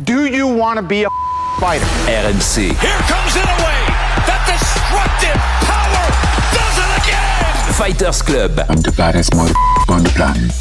Do you want to be a fighter? RMC. Here comes Inoue. That destructive power does it again. Fighters Club. I'm the baddest motherfucker on the planet.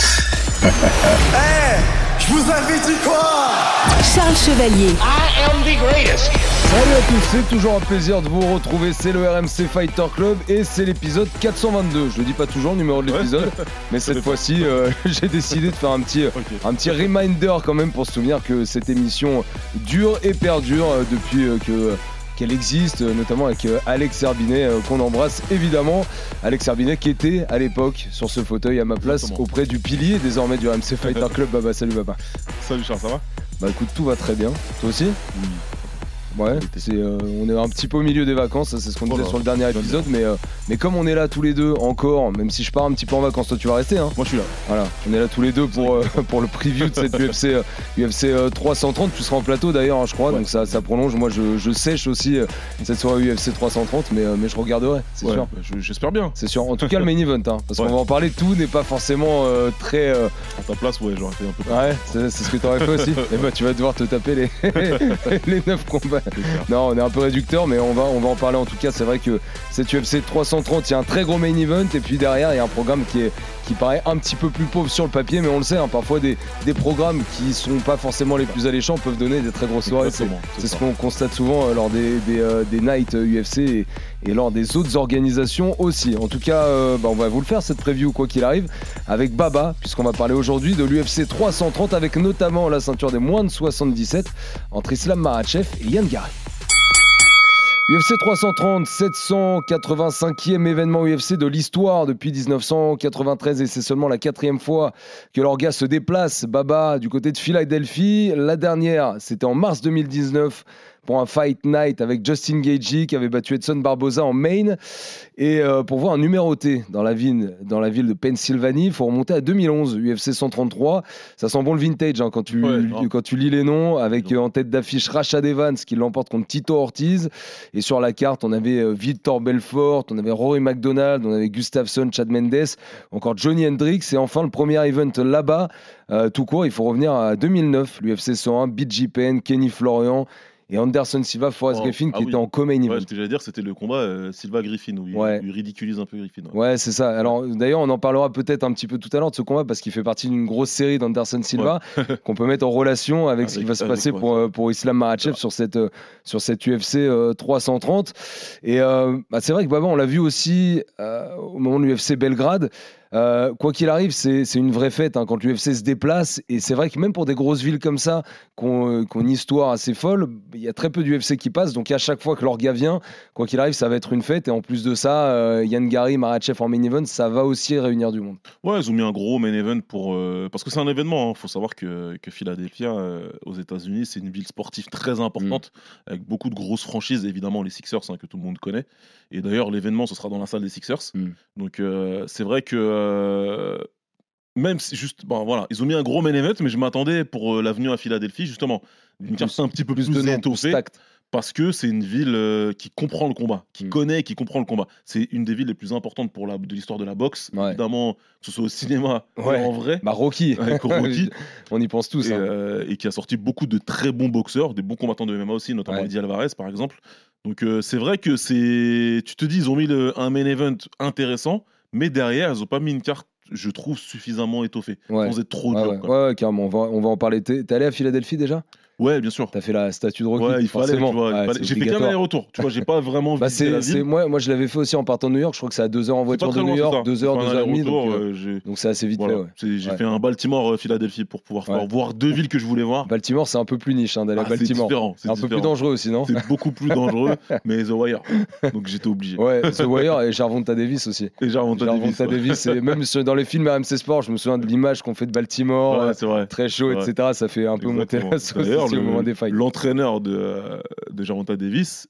Hey, je vous avais dit quoi? Charles Chevalier. I am the greatest. Salut à tous, c'est toujours un plaisir de vous retrouver, c'est le RMC Fighter Club et c'est l'épisode 422. Je ne dis pas toujours le numéro de l'épisode, mais cette fois-ci j'ai décidé de faire un petit reminder quand même pour se souvenir que cette émission dure et perdure depuis qu'elle existe, notamment avec Alex Herbinet qu'on embrasse évidemment. Alex Herbinet qui était à l'époque sur ce fauteuil à ma place auprès du pilier désormais du RMC Fighter Club. Baba, salut Baba. Salut Charles, ça va? Bah écoute, tout va très bien. Toi aussi? Oui. Ouais, on est un petit peu au milieu des vacances, ça, c'est ce qu'on disait sur le dernier épisode, mais comme on est là tous les deux encore, même si je pars un petit peu en vacances, toi tu vas rester, hein? Moi je suis là. Voilà, on est là tous les deux pour le preview de cette UFC 330. Tu seras en plateau d'ailleurs, hein, je crois, donc ça prolonge. Moi je sèche aussi cette soirée UFC 330, mais je regarderai, c'est sûr. J'espère bien. C'est sûr. En tout cas le main event, hein, parce qu'on va en parler. Tout n'est pas forcément très. À ta place, ouais, j'aurais fait un peu. Ouais, c'est ce que t'aurais fait aussi. Et bah tu vas devoir te taper les 9 combats. Non, on est un peu réducteur, mais on va en parler en tout cas. C'est vrai que cette UFC 330, il y a un très gros main event, et puis derrière il y a un programme qui paraît un petit peu plus pauvre sur le papier, mais on le sait, hein, parfois des programmes qui sont pas forcément les plus alléchants peuvent donner des très grosses soirées. C'est ce qu'on constate souvent lors des nights UFC et lors des autres organisations aussi. En tout cas, on va vous le faire cette preview quoi qu'il arrive avec Baba, puisqu'on va parler aujourd'hui de l'UFC 330 avec notamment la ceinture des moins de 77 entre Islam Makhachev et Ian Gary. UFC 330, 785e événement UFC de l'histoire depuis 1993 et c'est seulement la 4e fois que l'orga se déplace, Baba, du côté de Philadelphie. La dernière, c'était en mars 2019 pour un Fight Night avec Justin Gaethje qui avait battu Edson Barboza en main. Et pour voir un numéroté dans la ville de Pennsylvanie, il faut remonter à 2011, UFC 133. Ça sent bon le vintage hein, quand tu lis les noms, avec en tête d'affiche Rashad Evans qui l'emporte contre Tito Ortiz. Et sur la carte, on avait Vitor Belfort, on avait Rory McDonald, on avait Gustafsson, Chad Mendes, encore Johnny Hendricks. Et enfin, le premier event là-bas, tout court, il faut revenir à 2009, l'UFC 101, BJPN, Kenny Florian et Anderson Silva, Forrest Griffin qui était en co-main event. Ce que j'allais dire, c'était le combat Silva-Griffin où il ridiculise un peu Griffin. Ouais, c'est ça. Alors d'ailleurs, on en parlera peut-être un petit peu tout à l'heure de ce combat parce qu'il fait partie d'une grosse série d'Anderson Silva qu'on peut mettre en relation avec ce qui va se passer pour Islam Makhachev sur cette UFC 330. Et c'est vrai que Baba, on l'a vu aussi au moment de l'UFC Belgrade. Quoi qu'il arrive, c'est une vraie fête hein, quand l'UFC se déplace et c'est vrai que même pour des grosses villes comme ça qui ont une histoire assez folle, il y a très peu d'UFC qui passent, donc à chaque fois que l'orga vient, quoi qu'il arrive, ça va être une fête et en plus de ça, Ian Gary, Makhachev en main event, ça va aussi réunir du monde. Ouais, ils ont mis un gros main event parce que c'est un événement, hein. Faut savoir que Philadelphia aux États-Unis, c'est une ville sportive très importante avec beaucoup de grosses franchises, évidemment les Sixers hein, que tout le monde connaît. Et d'ailleurs, l'événement, ce sera dans la salle des Sixers. Donc, c'est vrai que même si ils ont mis un gros main event, mais je m'attendais pour l'avenue à Philadelphie, justement, une carte un petit peu plus étoffée. Parce que c'est une ville qui comprend le combat, qui connaît et qui comprend le combat. C'est une des villes les plus importantes de l'histoire de la boxe. Évidemment, que ce soit au cinéma ou en vrai. Rocky. Rocky. On y pense tous. Et qui a sorti beaucoup de très bons boxeurs, des bons combattants de MMA aussi, notamment Eddie Alvarez, par exemple. Donc c'est vrai que tu te dis, ils ont mis un main event intéressant, mais derrière, ils n'ont pas mis une carte, je trouve, suffisamment étoffée. Sans être trop dur. Ouais, carrément. On va en parler. T'es allé à Philadelphie déjà ? Ouais, bien sûr. T'as fait la statue de Rocky. Ouais, il fallait, forcément. Tu vois, j'ai fait qu'un aller-retour. Tu vois, j'ai pas vraiment visité la ville. Moi, je l'avais fait aussi en partant de New York. Je crois que c'est à 2 heures en voiture de New York, 2 heures, 2h30. Donc c'est assez vite fait. J'ai fait un Baltimore-Philadelphie pour pouvoir voir 2 villes que je voulais voir. Baltimore, c'est un peu plus niche d'aller à Baltimore. C'est différent. Un peu plus dangereux aussi, non ? C'est beaucoup plus dangereux, mais The Wire. Donc j'étais obligé. Ouais, The Wire et Gervonta Davis aussi. Et Gervonta Davis. Et même dans les films RMC Sport, je me souviens de l'image qu'on fait de Baltimore, très chaud, etc. Ça fait un peu monter la sauce au moment des fights. L'entraîneur de de Gervonta Davis,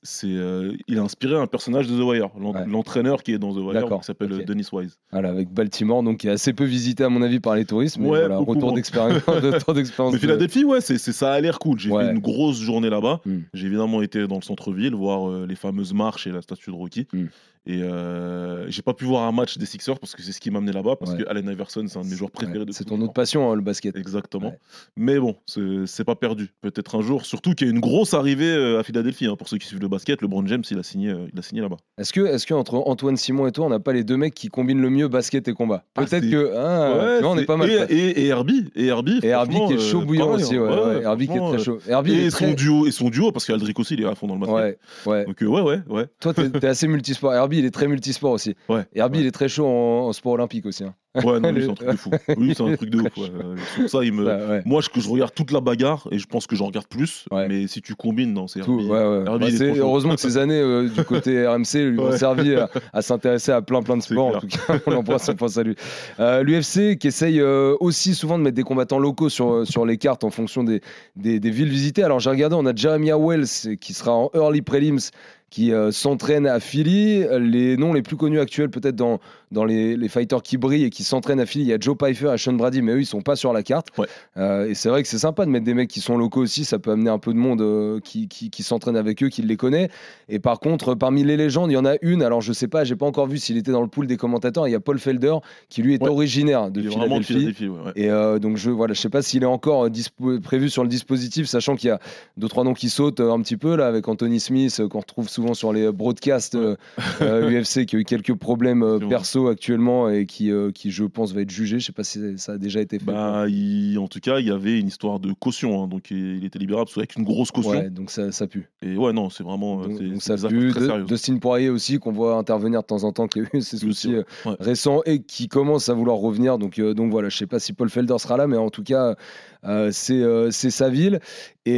il a inspiré un personnage de The Wire, l'entraîneur qui est dans The Wire, qui s'appelle Dennis Wise. Voilà, avec Baltimore, donc qui est assez peu visité à mon avis par les touristes, mais voilà, retour d'expérience. Mais Philadelphie, ça a l'air cool. J'ai fait une grosse journée là-bas. J'ai évidemment été dans le centre-ville voir les fameuses marches et la statue de Rocky. Et j'ai pas pu voir un match des Sixers parce que c'est ce qui m'a amené là-bas, parce que Allen Iverson, c'est un de mes joueurs préférés de c'est ton autre passion, hein, le basket. Exactement. Mais bon, c'est pas perdu. Peut-être un jour, surtout qu'il y a une grosse arrivée à Philadelphie. Pour ceux qui suivent le basket, LeBron James, il a signé là-bas. Est-ce que entre Antoine Simon et toi, on n'a pas les deux mecs qui combinent le mieux basket et combat? Peut-être que tu vois, on est pas mal. Et Herbie qui est chaud bouillant aussi. Herbie qui est très chaud. Et son duo, parce qu'Aldric aussi, il est à fond dans le basket. Donc ouais. Toi, t'es assez multisport. Herbie, il est très multisport aussi. Herbie, il est très chaud en sport olympique aussi. Ouais, non, lui, c'est un truc de fou. Lui, c'est un truc de ouf. Sur ça, moi, je regarde toute la bagarre et je pense que j'en regarde plus. Mais si tu combines, non, c'est Herbie. Heureusement que ces années du côté RMC lui ont servi à s'intéresser à plein de sports. En tout cas, on l'embrasse, on pense à lui. L'UFC qui essaye aussi souvent de mettre des combattants locaux sur les cartes en fonction des villes visitées. Alors, j'ai regardé, on a Jeremiah Wells qui sera en early prelims, qui s'entraîne à Philly. Les noms les plus connus actuels, peut-être dans les fighters qui brillent et qui s'entraînent à Philly, il y a Joe Pyfer et Sean Brady, mais eux, ils sont pas sur la carte. Et c'est vrai que c'est sympa de mettre des mecs qui sont locaux aussi, ça peut amener un peu de monde qui s'entraîne avec eux, qui les connaît. Et par contre, parmi les légendes, il y en a une, alors je sais pas, j'ai pas encore vu s'il était dans le pool des commentateurs, il y a Paul Felder, qui lui est originaire de Philadelphie. Et donc je sais pas s'il est encore prévu sur le dispositif, sachant qu'il y a 2-3 noms qui sautent un petit peu, là, avec Anthony Smith, qu'on retrouve souvent sur les broadcasts UFC, qui a eu quelques problèmes perso actuellement et qui je pense va être jugé. Je sais pas si ça a déjà été fait. En tout cas, il y avait une histoire de caution, donc il était libérable avec une grosse caution. Donc ça pue. Et non, c'est vraiment donc ça pue. Dustin Poirier aussi, qu'on voit intervenir de temps en temps, qui a eu ses soucis récents et qui commence à vouloir revenir. Donc voilà, je sais pas si Paul Felder sera là, mais en tout cas c'est sa ville. Et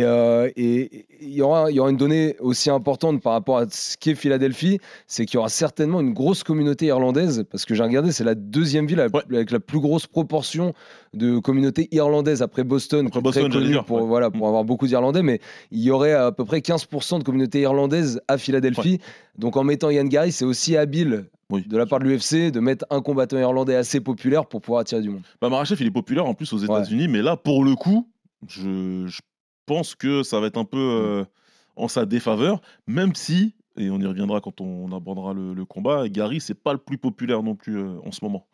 il y aura une donnée aussi importante par rapport à ce qu'est Philadelphie, c'est qu'il y aura certainement une grosse communauté irlandaise, parce que j'ai regardé, c'est la deuxième ville avec la plus grosse proportion de communauté irlandaise après Boston, qui est très connue pour avoir beaucoup d'Irlandais, mais il y aurait à peu près 15% de communauté irlandaise à Philadelphie. Donc en mettant Ian Gary, c'est aussi habile de la part de l'UFC de mettre un combattant irlandais assez populaire pour pouvoir attirer du monde. Makhachev, il est populaire en plus aux États-Unis, mais là, pour le coup, je pense que ça va être un peu en sa défaveur, même si, et on y reviendra quand on abordera le combat, Gary, c'est pas le plus populaire non plus en ce moment.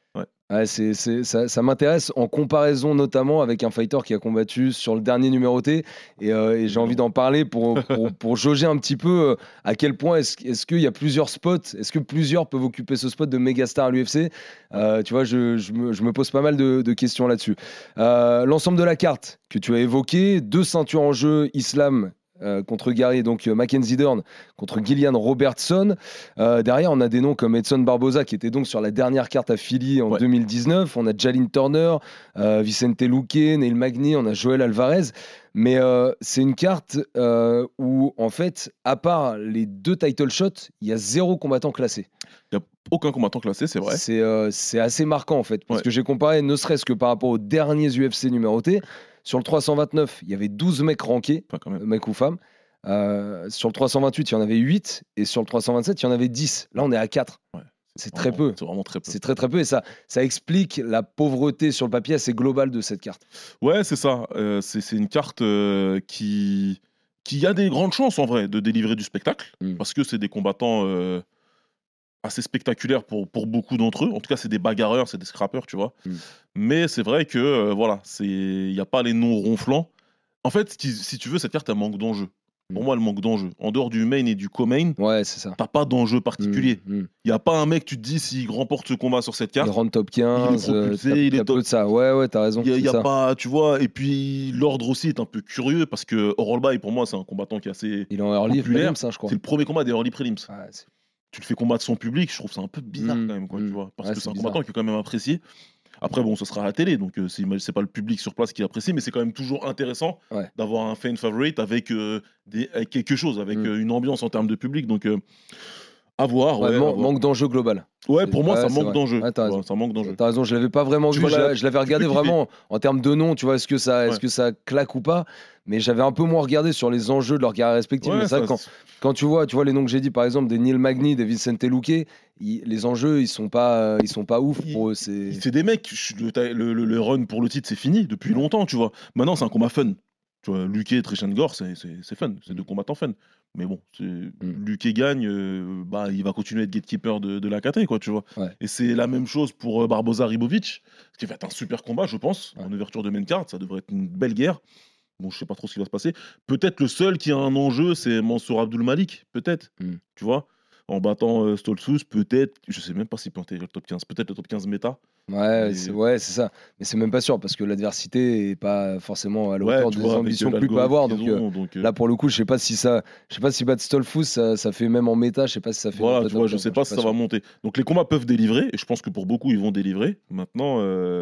Ça m'intéresse en comparaison notamment avec un fighter qui a combattu sur le dernier numéroté et j'ai envie d'en parler pour jauger un petit peu à quel point est-ce qu'il y a plusieurs spots, est-ce que plusieurs peuvent occuper ce spot de mégastar à l'UFC. Tu vois, je me pose pas mal de questions là-dessus. L'ensemble de la carte que tu as évoqué, 2 ceintures en jeu, Islam contre Gary, donc Mackenzie Dern contre Gillian Robertson. Derrière, on a des noms comme Edson Barboza, qui était donc sur la dernière carte à Philly en 2019. On a Jalin Turner, Vicente Luque, Neil Magny, on a Joel Alvarez. Mais c'est une carte où, en fait, à part les 2 title shots, il y a 0 combattant classé. Il n'y a aucun combattant classé, c'est vrai. C'est assez marquant, en fait, parce que j'ai comparé, ne serait-ce que par rapport aux derniers UFC numérotés. Sur le 329, il y avait 12 mecs rankés, mecs ou femmes. Sur le 328, il y en avait 8. Et sur le 327, il y en avait 10. Là, on est à 4. C'est très peu. C'est vraiment très peu. C'est très très peu. Et ça explique la pauvreté sur le papier assez globale de cette carte. Ouais, c'est ça. C'est une carte qui a des grandes chances, en vrai, de délivrer du spectacle. Parce que c'est des combattants assez spectaculaires pour beaucoup d'entre eux. En tout cas, c'est des bagarreurs, c'est des scrappers, tu vois. Mais c'est vrai que, il n'y a pas les noms ronflants. En fait, si tu veux, cette carte, elle manque d'enjeu. Pour moi, elle manque d'enjeu. En dehors du main et du co-main, t'as pas d'enjeu particulier. Il n'y a pas un mec, tu te dis, s'il remporte ce combat sur cette carte, il rentre top 15, il est top de ça. Ouais, t'as raison. Il y a pas, tu vois, et puis l'ordre aussi est un peu curieux, parce que Orolbay, pour moi, c'est un combattant qui est assez il est en early prelims, je crois. C'est le premier combat des early prelims. Tu le fais combattre son public, je trouve ça un peu bizarre quand même, tu vois, parce que c'est un combattant qui est quand même apprécié. Après, bon, ce sera à la télé, donc c'est pas le public sur place qui apprécie, mais c'est quand même toujours intéressant d'avoir un fan favorite avec quelque chose, avec une ambiance en termes de public. Donc, À voir, ouais. à voir. Manque d'enjeu global. Ouais, pour moi, Ouais, ça c'est manque vrai. d'enjeu. Ouais, t'as raison. Ça manque d'enjeu. T'as raison, je l'avais pas vraiment Tu vu. vas la- Je l'avais regardé tu peux kiffer. vraiment en termes de nom, tu vois, est-ce que ça claque ou pas. Mais j'avais un peu moins regardé sur les enjeux de leur carrière respective. Ouais, Mais c'est vrai que quand tu vois les noms que j'ai dit, par exemple, des Neil Magny, des Vicente Luque, les enjeux, ils sont pas ouf pour eux. C'est des mecs, le run pour le titre, c'est fini depuis longtemps, tu vois. Maintenant, c'est un combat fun. Tu vois, Luque et Trechenegor, c'est fun. C'est deux combattants fun. Mais bon, Luque gagne, il va continuer à être gatekeeper de la KT, quoi, tu vois. Ouais. Et c'est la même chose pour Barboza Ribovic, ce qui va être un super combat, je pense, en ouverture de main card. Ça devrait être une belle guerre. Bon, je sais pas trop ce qui va se passer. Peut-être le seul qui a un enjeu, c'est Mansour Abdul Malik, peut-être. Tu vois, en battant Stoltzfus, peut-être. Je sais même pas s'il peut intégrer le top 15. Peut-être le top 15 méta. Ouais, c'est ça. Mais c'est même pas sûr parce que l'adversité est pas forcément à la hauteur tu des vois, avec ambitions que lui peut avoir. Donc, donc, là, pour le coup, je sais pas si battre Stoltzfus, ça fait même en méta. Je sais pas si ça fait. voilà, tu vois, je sais pas si ça va monter. Donc les combats peuvent délivrer, et je pense que pour beaucoup, ils vont délivrer. Maintenant,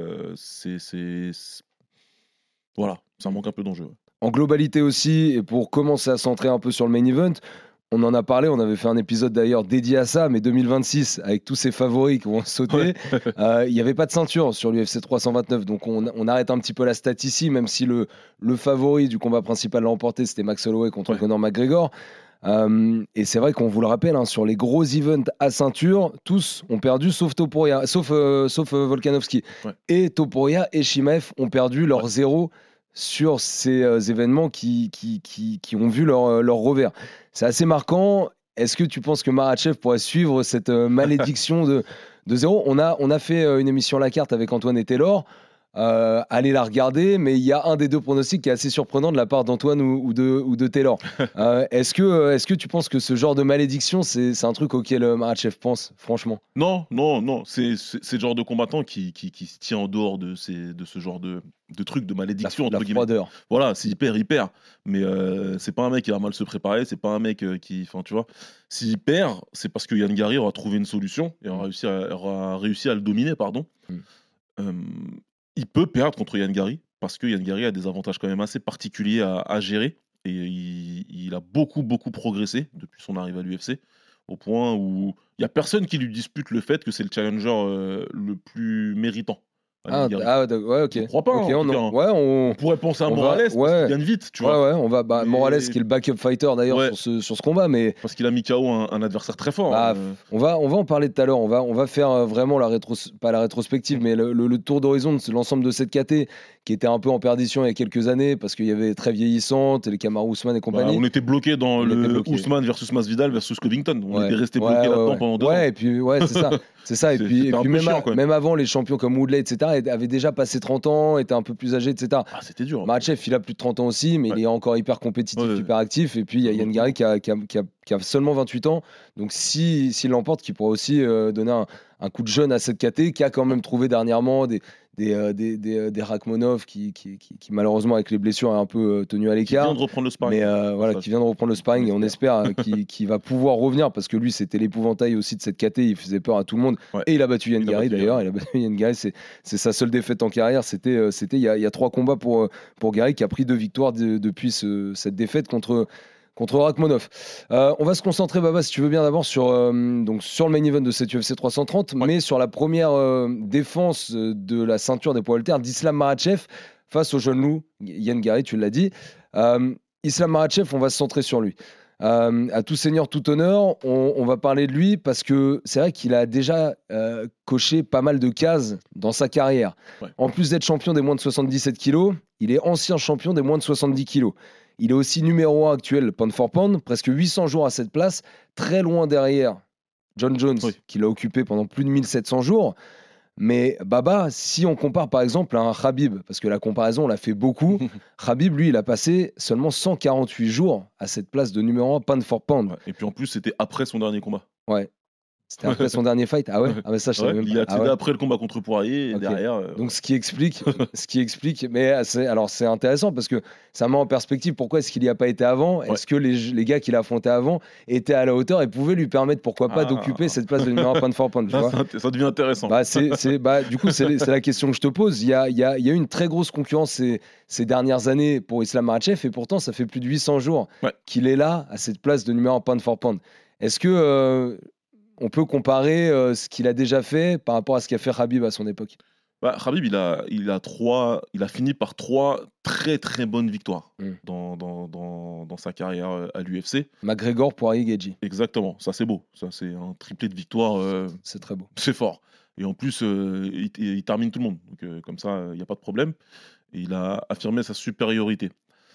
voilà, ça manque un peu d'enjeu. Ouais. En globalité aussi, et pour commencer à centrer un peu sur le main event, on en a parlé, on avait fait un épisode d'ailleurs dédié à ça, mais 2026, avec tous ces favoris qui vont sauter, il n'y avait pas de ceinture sur l'UFC 329, donc on arrête un petit peu la stat ici, même si le favori du combat principal l'a emporté, c'était Max Holloway contre Conor McGregor. Et c'est vrai qu'on vous le rappelle, hein, sur les gros events à ceinture, tous ont perdu sauf Topuria, sauf Volkanovski. Ouais. Et Topuria et Chimaev ont perdu leur zéro sur ces événements qui ont vu leur revers. C'est assez marquant. Est-ce que tu penses que Makhachev pourrait suivre cette malédiction de zéro ? On a fait une émission à la carte avec Antoine et Taylor. Allez la regarder, mais il y a un des deux pronostics qui est assez surprenant de la part d'Antoine ou de Taylor. Est-ce que tu penses que ce genre de malédiction, c'est un truc auquel Makhachev pense, franchement ? Non, c'est le genre de combattant qui se tient en dehors de ce genre de trucs, de malédiction, entre guillemets. Froideur. Voilà, c'est hyper, mais c'est pas un mec qui va mal se préparer, c'est pas un mec enfin, tu vois, s'il perd, c'est parce que Yann Garry aura trouvé une solution et aura réussi à le dominer, pardon. Il peut perdre contre Yann Garry parce que Yann Garry a des avantages quand même assez particuliers à gérer et il a beaucoup progressé depuis son arrivée à l'UFC au point où il y a personne qui lui dispute le fait que c'est le challenger le plus méritant. Ouais, ok. Je crois pas. Okay, on pourrait penser à Morales parce qu'il gagne vite, tu vois. On va Morales qui est le backup fighter d'ailleurs sur ce combat, mais parce qu'il a mis KO un adversaire très fort. On va en parler tout à l'heure. On va faire vraiment pas la rétrospective, mais le tour d'horizon de l'ensemble de cette KT qui était un peu en perdition il y a quelques années parce qu'il y avait très vieillissante, les Kamaru Usman et compagnie. On était bloqué dans Usman versus Masvidal versus Covington. On était resté bloqué là-dedans pendant 2 ans. Et puis c'est ça. Et puis même avant, les champions comme Woodley, etc. avaient déjà passé 30 ans, étaient un peu plus âgés, etc. C'était dur. Makhachev, il a plus de 30 ans aussi, mais il est encore hyper compétitif, hyper actif. Et puis il y a Yann Garry qui a seulement 28 ans. Donc s'il l'emporte, qui pourra aussi donner un coup de jeune à cette KT, qui a quand même trouvé dernièrement des Rakhmonov qui malheureusement avec les blessures est un peu tenu à l'écart. Qui vient de reprendre le sparring. Mais qui vient de reprendre le sparring et on espère qu'il va pouvoir revenir parce que lui c'était l'épouvantail aussi de cette KT, il faisait peur à tout le monde et il a battu Yann Garry d'ailleurs. Il a battu Yann Garry, c'est sa seule défaite en carrière. C'était il y a 3 combats pour Garry qui a pris 2 victoires depuis cette défaite contre Rakhmonov. On va se concentrer, Baba, si tu veux bien, d'abord sur le main event de cette UFC 330, mais sur la première défense de la ceinture des poids haltères d'Islam Makhachev face au jeune loup Yann Garry, tu l'as dit. Islam Makhachev, on va se centrer sur lui. À tout seigneur, tout honneur, on va parler de lui parce que c'est vrai qu'il a déjà coché pas mal de cases dans sa carrière. Ouais. En plus d'être champion des moins de 77 kilos, il est ancien champion des moins de 70 kilos. Il est aussi numéro 1 actuel pound for pound, presque 800 jours à cette place, très loin derrière John Jones, qui l'a occupé pendant plus de 1700 jours. Mais Baba, si on compare par exemple à un Khabib, parce que la comparaison, on l'a fait beaucoup, Khabib, lui, il a passé seulement 148 jours à cette place de numéro 1 pound for pound. Ouais. Et puis en plus, c'était après son dernier comba. Ouais. C'était après son dernier fight. Ah ouais, mais ça je savais même pas. Il a tiré après le combat contre Poirier et derrière. Donc ce qui explique, mais c'est intéressant parce que ça met en perspective pourquoi est-ce qu'il n'y a pas été avant. Est-ce que les gars qu'il a affrontés avant étaient à la hauteur et pouvaient lui permettre pourquoi pas d'occuper cette place de numéro 1 pound for pound, tu vois. Ça devient intéressant. Du coup c'est la question que je te pose. Il y a eu une très grosse concurrence ces dernières années pour Islam Makhachev et pourtant ça fait plus de 800 jours qu'il est là à cette place de numéro 1 pound for pound. Est-ce que on peut comparer ce qu'il a déjà fait par rapport à ce qu'a fait Khabib à son époque. Bah, Khabib, il a fini par 3 très très bonnes victoires dans sa carrière à l'UFC. McGregor, Poirier, Gaethje. Exactement, ça c'est beau. Ça c'est un triplé de victoires. C'est très beau. C'est fort. Et en plus, il termine tout le monde. Donc comme ça, il n'y a pas de problème. Et il a affirmé sa supériorité.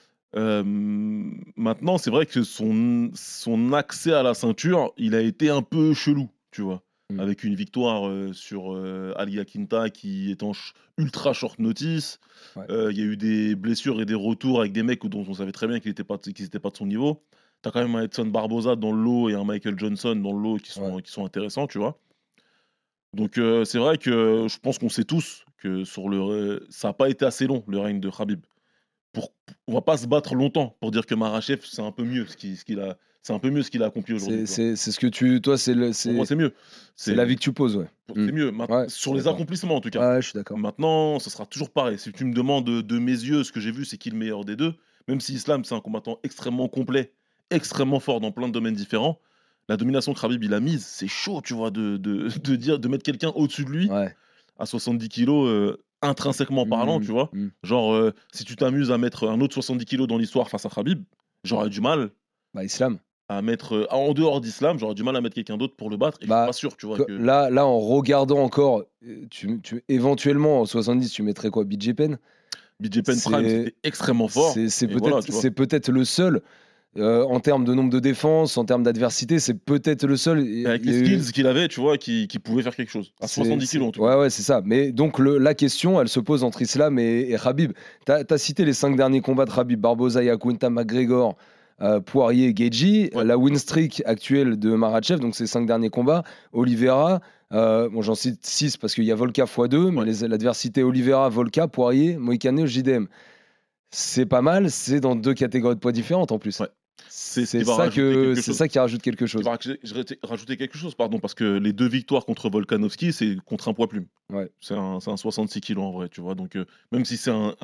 Maintenant, c'est vrai que son accès à la ceinture, il a été un peu chelou, tu vois. Avec une victoire sur Ali Akinta qui est en ultra short notice. Ouais. Il y a eu des blessures et des retours avec des mecs dont on savait très bien qu'ils n'étaient pas de son niveau. T'as quand même un Edson Barboza dans le lot et un Michael Johnson dans le lot qui sont intéressants, tu vois. Donc c'est vrai que je pense qu'on sait tous que ça n'a pas été assez long, le règne de Khabib. On va pas se battre longtemps pour dire que Makhachev, c'est un peu mieux ce qu'il a accompli aujourd'hui. C'est ce que toi, Pour moi, c'est mieux. C'est l'avis que tu poses, ouais. C'est mieux. Ouais, sur les accomplissements, en tout cas. Ouais, je suis d'accord. Maintenant, ça sera toujours pareil. Si tu me demandes de mes yeux, ce que j'ai vu, c'est qui le meilleur des deux. Même si Islam, c'est un combattant extrêmement complet, extrêmement fort dans plein de domaines différents. La domination que Khabib il a mise, c'est chaud, tu vois, de mettre quelqu'un au-dessus de lui à 70 kilos, intrinsèquement parlant, tu vois. Genre, si tu t'amuses à mettre un autre 70 kilos dans l'histoire face à Khabib, j'aurais du mal. Islam. À mettre en dehors d'Islam, j'aurais du mal à mettre quelqu'un d'autre pour le battre. Et je suis pas sûr, tu vois. Là, en regardant encore, éventuellement en 70, tu mettrais quoi, BJ Penn? BJ Penn Prime, c'était extrêmement fort. C'est peut-être le seul. En termes de nombre de défenses, en termes d'adversité, c'est peut-être le seul. Avec les skills qu'il avait, tu vois, qui pouvait faire quelque chose. À 70 kilos, en tout cas. Ouais, c'est ça. Mais donc, la question, elle se pose entre Islam et Khabib. T'as cité les 5 derniers combats de Khabib: Barboza, Yakunta, McGregor, Poirier, Gaethje. La win streak actuelle de Makhachev, donc ces 5 derniers combats: Oliveira. J'en cite 6 parce qu'il y a Volka x2, mais l'adversité: Oliveira, Volka, Poirier, Moïcano, JDM. C'est pas mal, c'est dans 2 catégories de poids différentes en plus. Ouais. C'est ça qui rajoute quelque chose. Je vais rajouter quelque chose, pardon, parce que les 2 victoires contre Volkanovski, c'est contre un poids plume. Ouais. C'est un 66 kilos en vrai, tu vois. Donc, même si c'est un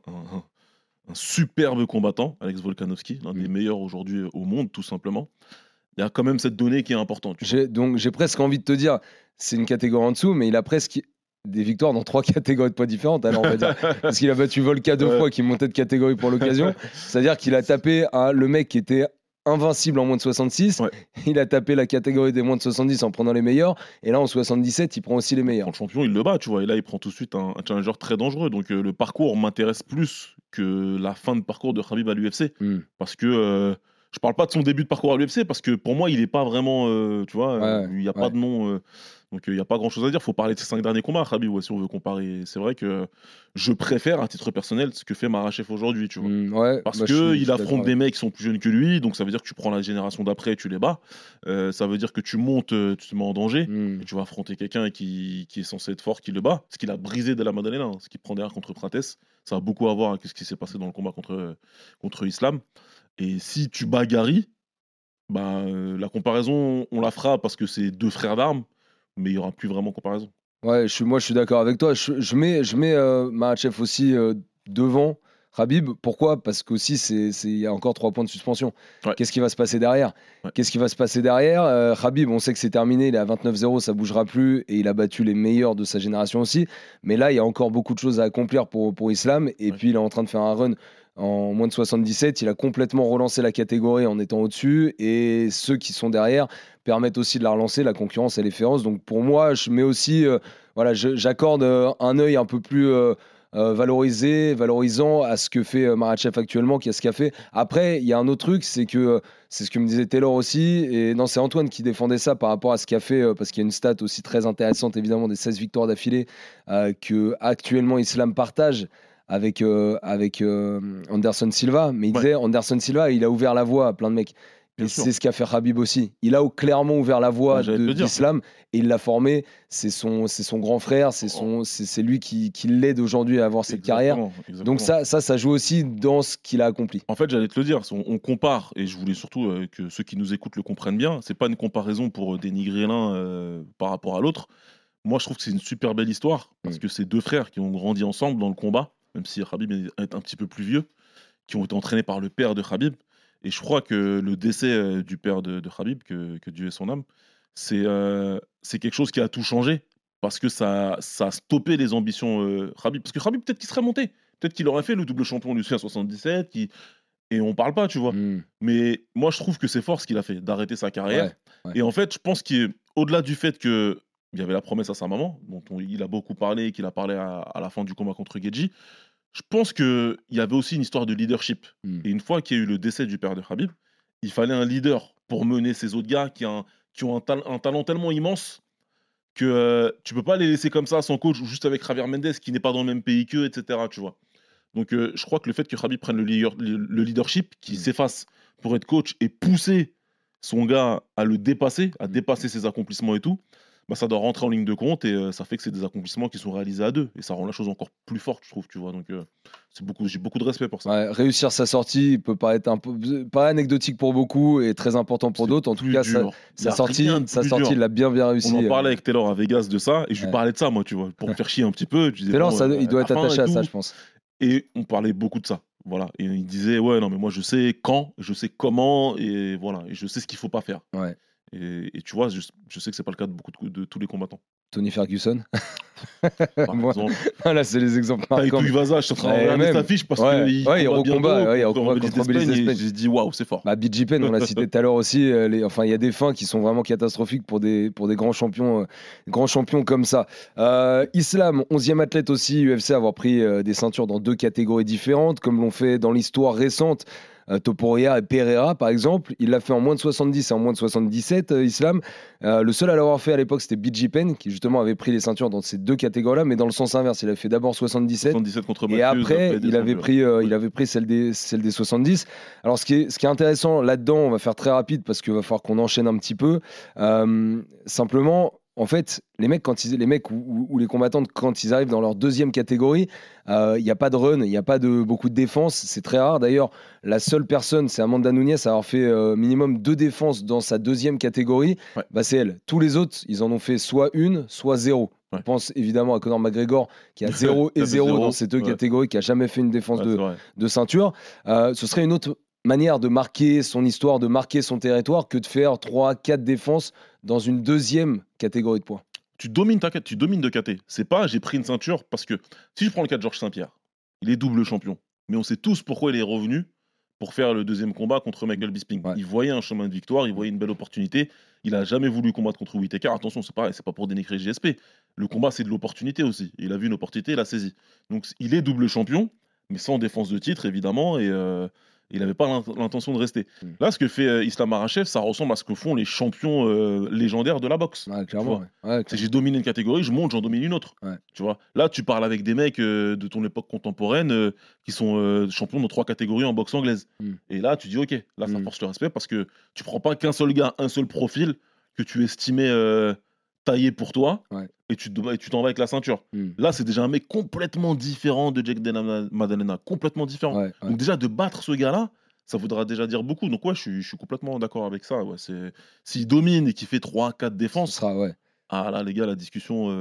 superbe combattant, Alex Volkanovski, l'un des meilleurs aujourd'hui au monde, tout simplement, il y a quand même cette donnée qui est importante. Donc, j'ai presque envie de te dire, c'est une catégorie en dessous, mais il a presque des victoires dans 3 catégories de poids différentes, alors on va dire. Parce qu'il a battu Volka 2 fois, qui montait de catégorie pour l'occasion. C'est-à-dire qu'il a tapé le mec qui était invincible en moins de 66. Il a tapé la catégorie des moins de 70 en prenant les meilleurs. Et là, en 77, il prend aussi les meilleurs. Le champion, il le bat, tu vois. Et là, il prend tout de suite un challenger très dangereux. Donc, le parcours m'intéresse plus que la fin de parcours de Khabib à l'UFC. Parce que je parle pas de son début de parcours à l'UFC, parce que pour moi, il est pas vraiment, tu vois, il n'y a pas de nom. Donc il n'y a pas grand chose à dire. Il faut parler de ses 5 derniers combats, Khabib, si on veut comparer. C'est vrai que je préfère, à titre personnel, ce que fait Makhachev aujourd'hui, tu vois. Parce qu'il affronte des mecs qui sont plus jeunes que lui, donc ça veut dire que tu prends la génération d'après et tu les bats. Ça veut dire que tu montes, tu te mets en danger, et tu vas affronter quelqu'un qui est censé être fort, qui le bat. Ce qu'il a brisé de la Maddalena, ce qu'il prend derrière contre Prates. Ça a beaucoup à voir avec ce qui s'est passé dans le combat contre Islam. Et si tu bats Gary, la comparaison, on la fera parce que c'est 2 frères d'armes, mais il n'y aura plus vraiment comparaison. Ouais, moi je suis d'accord avec toi. Je mets Makhachev aussi devant Khabib. Pourquoi ? Parce qu'aussi, il y a encore 3 points de suspension. Qu'est-ce qui va se passer derrière ? Khabib, on sait que c'est terminé, il est à 29-0, ça bougera plus, et il a battu les meilleurs de sa génération aussi. Mais là, il y a encore beaucoup de choses à accomplir pour Islam, et puis il est en train de faire un run. En moins de 77, il a complètement relancé la catégorie en étant au-dessus, et ceux qui sont derrière permettent aussi de la relancer. La concurrence, elle est féroce. Donc pour moi, je mets aussi, j'accorde un œil un peu plus valorisant à ce que fait Makhachev actuellement, qu'à ce qu'a fait. Après, il y a un autre truc, c'est ce que me disait Taylor aussi, et non, c'est Antoine qui défendait ça par rapport à ce qu'a fait, parce qu'il y a une stat aussi très intéressante, évidemment, des 16 victoires d'affilée que actuellement Islam partage avec Anderson Silva, mais il disait Anderson Silva, il a ouvert la voie à plein de mecs. Et c'est ce qu'a fait Khabib aussi. Il a clairement ouvert la voie d'Islam, et il l'a formé. C'est son grand frère, c'est lui qui l'aide aujourd'hui à avoir cette carrière. Exactement. Donc ça joue aussi dans ce qu'il a accompli. En fait, j'allais te le dire, on compare, et je voulais surtout que ceux qui nous écoutent le comprennent bien. C'est pas une comparaison pour dénigrer l'un par rapport à l'autre. Moi, je trouve que c'est une super belle histoire, parce que c'est 2 frères qui ont grandi ensemble dans le combat, même si Khabib est un petit peu plus vieux, qui ont été entraînés par le père de Khabib. Et je crois que le décès du père de Khabib, que Dieu ait son âme, c'est quelque chose qui a tout changé parce que ça a stoppé les ambitions Khabib. Parce que Khabib, peut-être qu'il serait monté. Peut-être qu'il aurait fait le double champion du 77 et on parle pas, tu vois. Mais moi, je trouve que c'est fort ce qu'il a fait, d'arrêter sa carrière. Ouais. Et en fait, je pense qu'au-delà du fait qu'il y avait la promesse à sa maman, dont il a beaucoup parlé et qu'il a parlé à la fin du combat contre Gedji, je pense qu'il y avait aussi une histoire de leadership. Et une fois qu'il y a eu le décès du père de Khabib, il fallait un leader pour mener ces autres gars qui ont un talent tellement immense que tu peux pas les laisser comme ça sans coach ou juste avec Javier Mendes qui n'est pas dans le même pays qu'eux, etc. Tu vois. Donc je crois que le fait que Khabib prenne le leadership, qu'il s'efface pour être coach et pousser son gars à le dépasser, à dépasser ses accomplissements et tout, bah, ça doit rentrer en ligne de compte et ça fait que c'est des accomplissements qui sont réalisés à deux et ça rend la chose encore plus forte, je trouve, tu vois. Donc j'ai beaucoup de respect pour ça. Ouais, réussir sa sortie peut paraître un peu pas anecdotique pour beaucoup et très important pour d'autres. En tout cas, sa sortie, il l'a bien réussi. On en parlait avec Taylor à Vegas de ça et je lui parlais de ça, moi, tu vois, pour me faire chier un petit peu. Je disais, Taylor, bon, il doit être attaché à ça, je pense. Et on parlait beaucoup de ça. Voilà. Et il disait, ouais, non, mais moi, je sais quand, je sais comment, et voilà. Et je sais ce qu'il faut pas faire. Ouais. Et tu vois, je sais que c'est pas le cas de tous les combattants. Tony Ferguson. Par exemple. Là, c'est les exemples marquants. Avec Vaza, je suis en train de regarder cette affiche parce qu'il recombat contre Bellis d'Espagne. J'ai dit, waouh, c'est fort. BJ Penn, on l'a cité tout à l'heure aussi. Il y a des fins qui sont vraiment catastrophiques pour des grands champions comme ça. Islam, 11e athlète aussi, UFC, avoir pris des ceintures dans 2 catégories différentes, comme l'ont fait dans l'histoire récente. Topuria et Pereira par exemple, il l'a fait en moins de 70 et en moins de 77, Islam. Le seul à l'avoir fait à l'époque, c'était BJ Penn, qui justement avait pris les ceintures dans ces 2 catégories-là, mais dans le sens inverse. Il a fait d'abord 77 contre et après il avait pris celle des 70. Alors ce qui est intéressant là-dedans, on va faire très rapide parce qu'il va falloir qu'on enchaîne un petit peu. Simplement, en fait, les mecs ou les combattants, quand ils arrivent dans leur 2e catégorie, il n'y a pas de run, il n'y a pas de beaucoup de défense. C'est très rare. D'ailleurs, la seule personne, c'est Amanda Nunes, à avoir fait minimum 2 défenses dans sa 2e catégorie. Ouais. Bah, c'est elle. Tous les autres, ils en ont fait soit 1, soit 0. Ouais. Je pense évidemment à Conor McGregor qui a 0 et 0 dans ces 2 catégories, qui n'a jamais fait une défense de ceinture. Ce serait une autre manière de marquer son histoire, de marquer son territoire, que de faire 3-4 défenses dans une 2e catégorie de poids. Tu domines de KT. C'est pas j'ai pris une ceinture parce que si je prends le cas de Georges Saint-Pierre, il est double champion. Mais on sait tous pourquoi il est revenu pour faire le 2e combat contre Michael Bisping. Ouais. Il voyait un chemin de victoire, il voyait une belle opportunité. Il a jamais voulu combattre contre Whittaker. Attention, c'est pas pour dénigrer GSP. Le combat, c'est de l'opportunité aussi. Il a vu une opportunité, il l'a saisie. Donc il est double champion, mais sans défense de titre évidemment et il n'avait pas l'intention de rester. Là, ce que fait Islam Makhachev, ça ressemble à ce que font les champions légendaires de la boxe. Ouais, clairement. J'ai dominé une catégorie, je monte, j'en domine une autre. Ouais. Tu vois. Là, tu parles avec des mecs de ton époque contemporaine qui sont champions dans 3 catégories en boxe anglaise. Et là, tu dis, OK, là, ça force le respect parce que tu prends pas qu'un seul gars, un seul profil que tu estimais taillé pour toi. Ouais. Et tu t'en vas avec la ceinture. Là, c'est déjà un mec complètement différent de Jack Della Maddalena. Complètement différent. Ouais. Donc déjà, de battre ce gars-là, ça voudra déjà dire beaucoup. Donc ouais, je suis complètement d'accord avec ça. Ouais. S'il domine et qu'il fait 3-4 défenses, ah là, les gars, la discussion...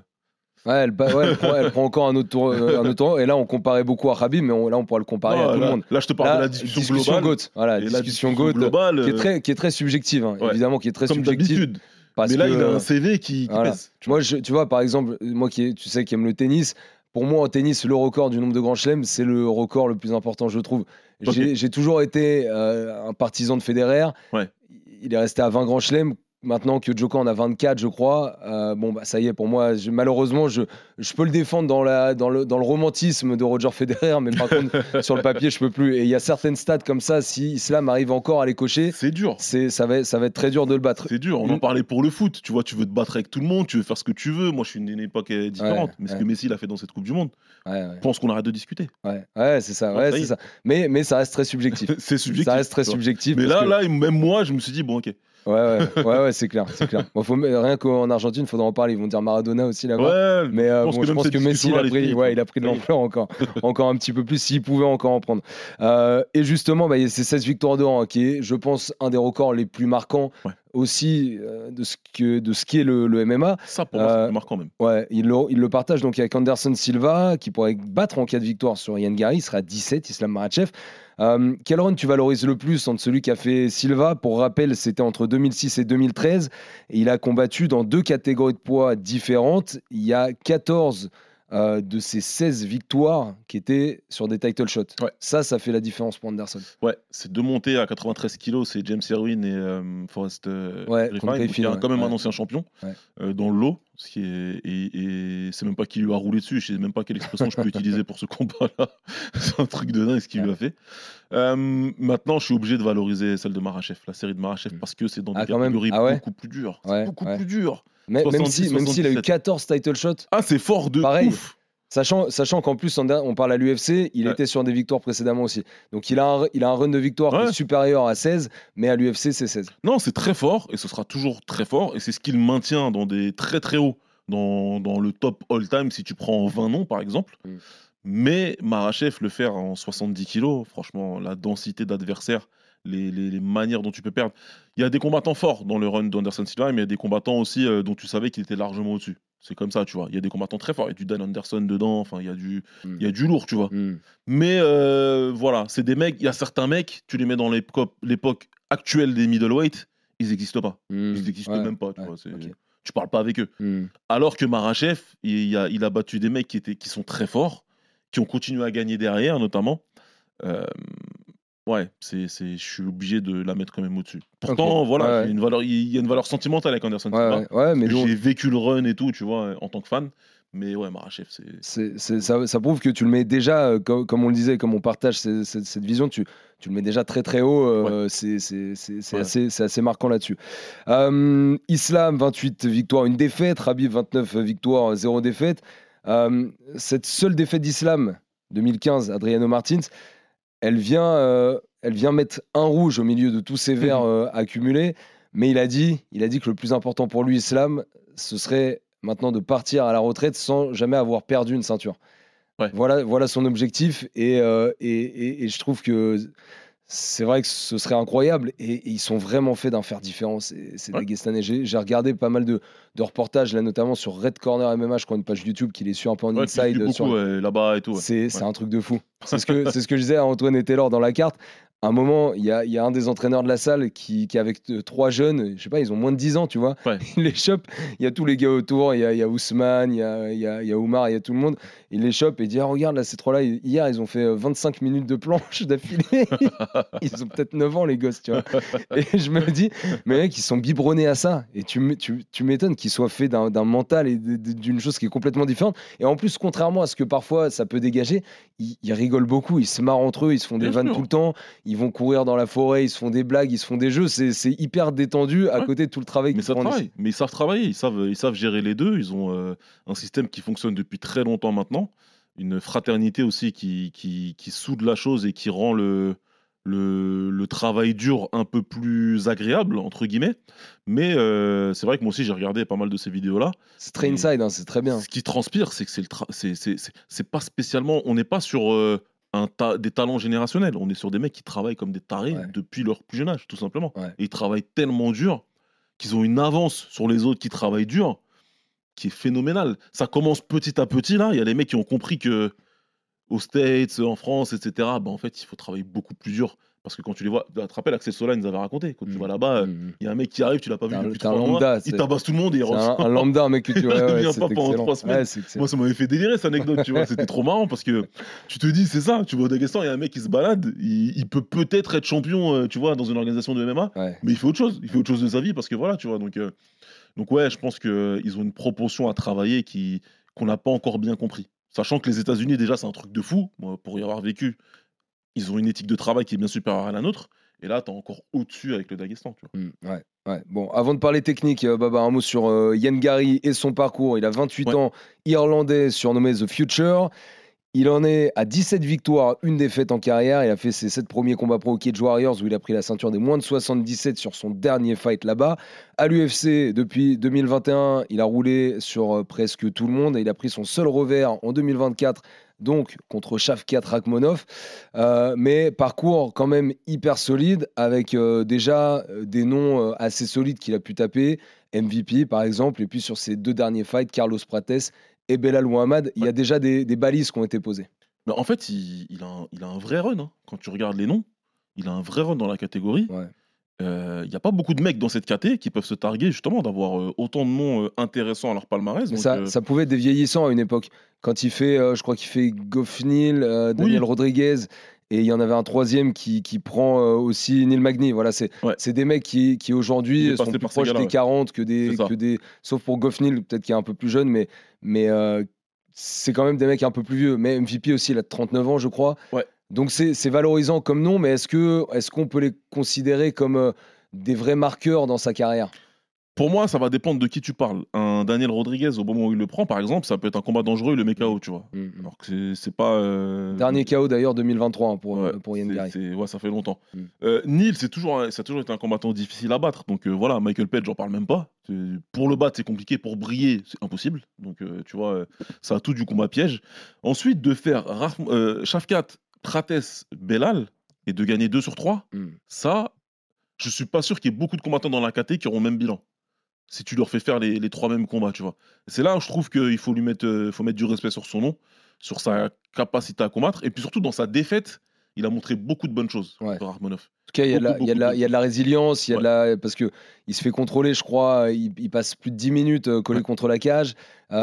elle prend encore un autre tour. Et là, on comparait beaucoup à Khabib, mais là, on pourra le comparer à tout le monde. Là, je te parle de la discussion globale. GOAT. Voilà, la discussion globale qui est très subjective. Hein, évidemment, qui est très subjective. D'habitude. Mais là, il a un CV qui pèse. Moi, tu vois, par exemple, moi qui aime le tennis, pour moi, en tennis, le record du nombre de grands chelems, c'est le record le plus important, je trouve. Okay. J'ai toujours été un partisan de Federer. Ouais. Il est resté à 20 grands chelems. Maintenant que Djoko en a 24, je crois, ça y est, pour moi, malheureusement, je peux le défendre dans le romantisme de Roger Federer, mais par contre, sur le papier, je peux plus. Et il y a certaines stats comme ça, si Islam arrive encore à les cocher, c'est dur. Ça va être très dur de le battre. C'est dur, on en parlait pour le foot. Tu vois, tu veux te battre avec tout le monde, tu veux faire ce que tu veux. Moi, je suis d'une époque différente, mais ce que Messi a fait dans cette Coupe du Monde, je pense qu'on arrête de discuter. Ouais, c'est ça. C'est ça. Mais ça reste très subjectif. C'est subjectif. Ça reste très subjectif. Mais là, même moi, je me suis dit, bon, ok. Ouais, c'est clair. Bon, rien qu'en Argentine, il faudra en parler. Ils vont dire Maradona aussi là-bas. Mais je pense que Messi il a pris de l'ampleur encore un petit peu plus s'il pouvait encore en prendre. Et justement, il y a ces 16 victoires de rang qui est, je pense, un des records les plus marquants aussi de ce qu'est le MMA. Ça, pour moi, c'est plus marquant même. Ouais, il le partage donc avec Anderson Silva qui pourrait battre en cas de victoire sur Ian Gary. Il sera à 17, Islam Makhachev. Quel run tu valorises le plus entre celui qu'a fait Silva? Pour rappel, c'était entre 2006 et 2013. Et il a combattu dans 2 catégories de poids différentes. Il y a 14 de ses 16 victoires qui étaient sur des title shots. Ouais. Ça fait la différence pour Anderson. Ouais, c'est 2 montées à 93 kilos, c'est James Irwin et Forrest Griffin, contre qui est quand même un ancien champion Ouais. dans le lot. Ce qui est, et c'est même pas qui lui a roulé dessus, je sais même pas quelle expression je peux utiliser pour ce combat-là. C'est un truc de dingue ce qu'il lui a fait. Maintenant, je suis obligé de valoriser celle de Makhachev, la série de Makhachev, parce que c'est dans des catégories beaucoup plus dures. C'est beaucoup plus dur. Même s'il a eu 14 title shots. Ah, c'est fort de ouf. Sachant qu'en plus, on parle à l'UFC, il était sur des victoires précédemment aussi. Donc il a un run de victoire qui est supérieur à 16, mais à l'UFC, c'est 16. Non, c'est très fort, et ce sera toujours très fort, et c'est ce qu'il maintient dans des très très hauts, dans le top all-time, si tu prends 20 noms, par exemple. Mais Makhachev, le faire en 70 kilos, franchement, la densité d'adversaires, les manières dont tu peux perdre. Il y a des combattants forts dans le run d'Anderson Silva, mais il y a des combattants aussi dont tu savais qu'il était largement au-dessus. C'est comme ça, tu vois. Il y a des combattants très forts. Il y a du Dan Anderson dedans. Enfin, il y a du lourd, tu vois. Mais voilà, c'est des mecs. Il y a certains mecs, tu les mets dans l'époque actuelle des middleweight, ils n'existent pas. Ils n'existent même pas. Tu vois. Tu parles pas avec eux. Alors que Makhachev, il a battu des mecs qui sont très forts, qui ont continué à gagner derrière, notamment. Ouais, je suis obligé de la mettre quand même au-dessus. Pourtant, voilà, il y a une valeur sentimentale avec Anderson Silva. Mais j'ai vécu le run et tout, tu vois, en tant que fan. Mais ouais, Makhachev, ça prouve que tu le mets déjà, comme on le disait, comme on partage cette vision, tu le mets déjà très très haut. C'est assez marquant là-dessus. Islam, 28 victoires, 1 défaite. Khabib, 29 victoires, 0 défaite. Cette seule défaite d'Islam, 2015, Adriano Martins, elle vient mettre un rouge au milieu de tous ces verts accumulés. Mais il a dit que le plus important pour lui, Islam, ce serait maintenant de partir à la retraite sans jamais avoir perdu une ceinture. Voilà son objectif. Et je trouve que c'est vrai que ce serait incroyable. Et ils sont vraiment faits d'en faire différent, ces Dagestanais. J'ai regardé pas mal de reportages, là, notamment sur Red Corner MMA, je crois, une page YouTube qui les suit un peu en inside. Là-bas et tout. C'est un truc de fou. C'est ce que je disais à Antoine et Taylor dans la carte. À un moment, il y a un des entraîneurs de la salle qui est avec 3 jeunes, je sais pas, ils ont moins de 10 ans, tu vois. Il les chope, il y a tous les gars autour, il y a Ousmane, il y a Oumar, il y a tout le monde. Il les chope et dit regarde, là, ces 3-là, hier, ils ont fait 25 minutes de planche d'affilée. Ils ont peut-être 9 ans, les gosses, tu vois. Et je me dis, mais mec, ils sont biberonnés à ça. Et tu m'étonnes qu'ils soient faits d'un mental et d'une chose qui est complètement différente. Et en plus, contrairement à ce que parfois ça peut dégager, ils rigolent beaucoup, ils se marrent entre eux, ils se font des vannes tout le temps. Ils vont courir dans la forêt, ils se font des blagues, ils se font des jeux. C'est hyper détendu à côté de tout le travail qu'ils font. Mais ils savent travailler, ils savent gérer les deux. Ils ont un système qui fonctionne depuis très longtemps maintenant. Une fraternité aussi qui soude la chose et qui rend le travail dur un peu plus agréable, entre guillemets. Mais c'est vrai que moi aussi, j'ai regardé pas mal de ces vidéos-là. C'est très inside, c'est très bien. Ce qui transpire, c'est que c'est pas spécialement... On n'est pas sur... des talents générationnels. On est sur des mecs qui travaillent comme des tarés depuis leur plus jeune âge, tout simplement. Et ils travaillent tellement dur qu'ils ont une avance sur les autres qui travaillent dur, qui est phénoménale. Ça commence petit à petit, là. Il y a des mecs qui ont compris que aux States, en France, etc., en fait, il faut travailler beaucoup plus dur. Parce que quand tu les vois, tu te rappelles, Axel Sola nous avait raconté, quand tu vas là-bas, il y a un mec qui arrive, tu l'as pas vu depuis 3 mois, il tabasse tout le monde et il ressort. Un lambda, un mec que tu vois, il vient pas pendant 3 semaines. Moi, ça m'avait fait délirer cette anecdote, tu vois, c'était trop marrant parce que tu te dis, c'est ça, tu vas au Daghestan, il y a un mec qui se balade, il peut peut-être être champion, tu vois, dans une organisation de MMA, mais il fait autre chose de sa vie parce que voilà, tu vois, donc ouais, je pense qu'ils ont une proportion à travailler qu'on n'a pas encore bien compris. Sachant que les États-Unis, déjà, c'est un truc de fou, moi, pour y avoir vécu. Ils ont une éthique de travail qui est bien supérieure à la nôtre. Et là, tu es encore au-dessus avec le Daghestan. Tu vois. Bon, avant de parler technique, Baba, un mot sur Ian Gary et son parcours. Il a 28 ans, irlandais, surnommé The Future. Il en est à 17 victoires, 1 défaite en carrière. Il a fait ses 7 premiers combats pro au Cage Warriors où il a pris la ceinture des moins de 77 sur son dernier fight là-bas. À l'UFC, depuis 2021, il a roulé sur presque tout le monde et il a pris son seul revers en 2024, donc contre Shavkat Rakhmonov. Mais parcours quand même hyper solide avec déjà des noms assez solides qu'il a pu taper. MVP par exemple, et puis sur ses 2 derniers fights, Carlos Prates et Belal Muhammad, il y a déjà des balises qui ont été posées. Mais en fait, il a un vrai run. Hein. Quand tu regardes les noms, il a un vrai run dans la catégorie. Ouais. Il n'y a pas beaucoup de mecs dans cette caté qui peuvent se targuer justement d'avoir autant de noms intéressants à leur palmarès. Mais Donc, ça pouvait être des vieillissants à une époque. Quand il fait, je crois qu'il fait Goff Neal, Daniel Oui. Rodriguez, et il y en avait un troisième qui prend aussi Neil Magny. Voilà, c'est des mecs qui Il aujourd'hui est sont passé plus par ces proches gars-là, des ouais. 40 C'est ça. que des. Sauf pour Goff Neal, peut-être qu'il est un peu plus jeune, mais c'est quand même des mecs un peu plus vieux. Mais MVP aussi, il a 39 ans, je crois. Ouais. Donc c'est valorisant comme nom, mais est-ce qu'on peut les considérer comme des vrais marqueurs dans sa carrière? Pour moi, ça va dépendre de qui tu parles. Un Daniel Rodriguez, au moment où il le prend, par exemple, ça peut être un combat dangereux, le met KO, tu vois. Alors que c'est pas. Dernier KO d'ailleurs 2023 hein, pour Ian Gary. Ouais, ça fait longtemps. Neil, ça a toujours été un combattant difficile à battre. Donc voilà, Michael Page, j'en parle même pas. Pour le battre, c'est compliqué. Pour briller, c'est impossible. Donc tu vois, ça a tout du combat piège. Ensuite, de faire Shavkat, Prates, Belal et de gagner 2 sur 3, ça, je suis pas sûr qu'il y ait beaucoup de combattants dans la KT qui auront le même bilan. Si tu leur fais faire les 3 mêmes combats, tu vois. C'est là où je trouve qu'il faut mettre du respect sur son nom, sur sa capacité à combattre, et puis surtout dans sa défaite, il a montré beaucoup de bonnes choses, Rakhmonov. En tout cas, il y a de la résilience, parce que il se fait contrôler, je crois, il passe plus de 10 minutes collé contre la cage.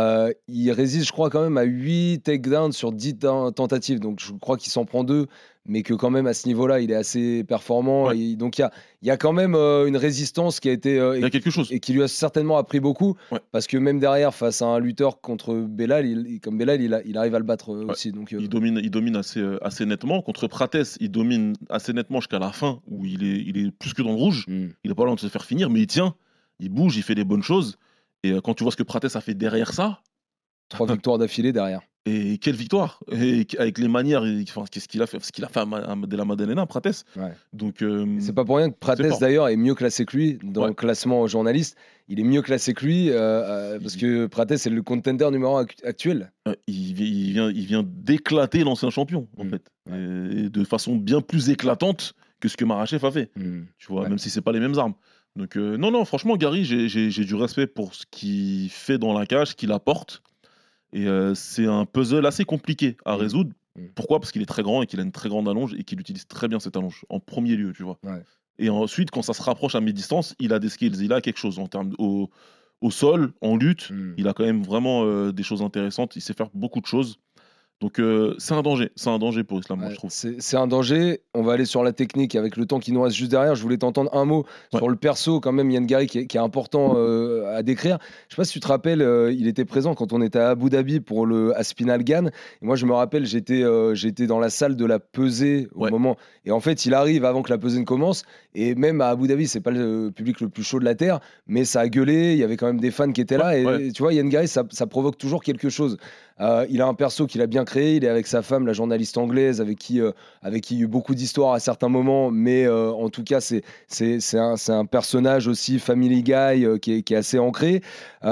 Il résiste, je crois, quand même à 8 takedowns sur 10 tentatives. Donc, je crois qu'il s'en prend 2, mais que quand même, à ce niveau-là, il est assez performant. Et donc, il y a quand même une résistance qui a été... il y a quelque chose. Et qui lui a certainement appris beaucoup. Parce que même derrière, face à un lutteur contre Belal, il arrive à le battre aussi. Donc, il domine assez nettement. Contre Prates, il domine assez nettement jusqu'à la fin, où il est plus que dans le rouge. Il n'a pas l'air de se faire finir, mais il tient, il bouge, il fait des bonnes choses. Et quand tu vois ce que Prates a fait derrière ça... 3 victoires d'affilée derrière. Et quelle victoire! Et avec les manières, qu'est-ce qu'il a fait? Ce qu'il a fait de la Maddalena, Prates. Donc, c'est pas pour rien que Prates, d'ailleurs, est mieux classé que lui dans le classement journaliste. Il est mieux classé que lui parce que Prates est le contender numéro 1 actuel. Il vient d'éclater l'ancien champion, en fait. Et de façon bien plus éclatante que ce que Makhachev a fait. Tu vois, même si c'est pas les mêmes armes. Donc, non, franchement, Gary, j'ai du respect pour ce qu'il fait dans la cage, ce qu'il apporte. Et c'est un puzzle assez compliqué à résoudre. Pourquoi? Parce qu'il est très grand et qu'il a une très grande allonge et qu'il utilise très bien cette allonge, en premier lieu, tu vois. Et ensuite, quand ça se rapproche à mi-distance, il a des skills, il a quelque chose en termes au sol, en lutte. Il a quand même vraiment des choses intéressantes. Il sait faire beaucoup de choses. Donc c'est un danger pour Islam, moi, je trouve. C'est un danger. On va aller sur la technique avec le temps qui nous reste juste derrière. Je voulais t'entendre un mot sur le perso, quand même, Ian Gary, qui est important à décrire. Je sais pas si tu te rappelles, il était présent quand on était à Abu Dhabi pour le Aspinal Gan. Et moi, je me rappelle, j'étais dans la salle de la pesée au moment. Et en fait, il arrive avant que la pesée ne commence. Et même à Abu Dhabi, c'est pas le public le plus chaud de la terre, mais ça a gueulé. Il y avait quand même des fans qui étaient là. Et tu vois, Ian Gary, ça provoque toujours quelque chose. Il a un perso qu'il a bien créé. Il est avec sa femme, la journaliste anglaise, avec qui il y a eu beaucoup d'histoires à certains moments. Mais en tout cas, c'est un personnage aussi Family Guy qui est assez ancré.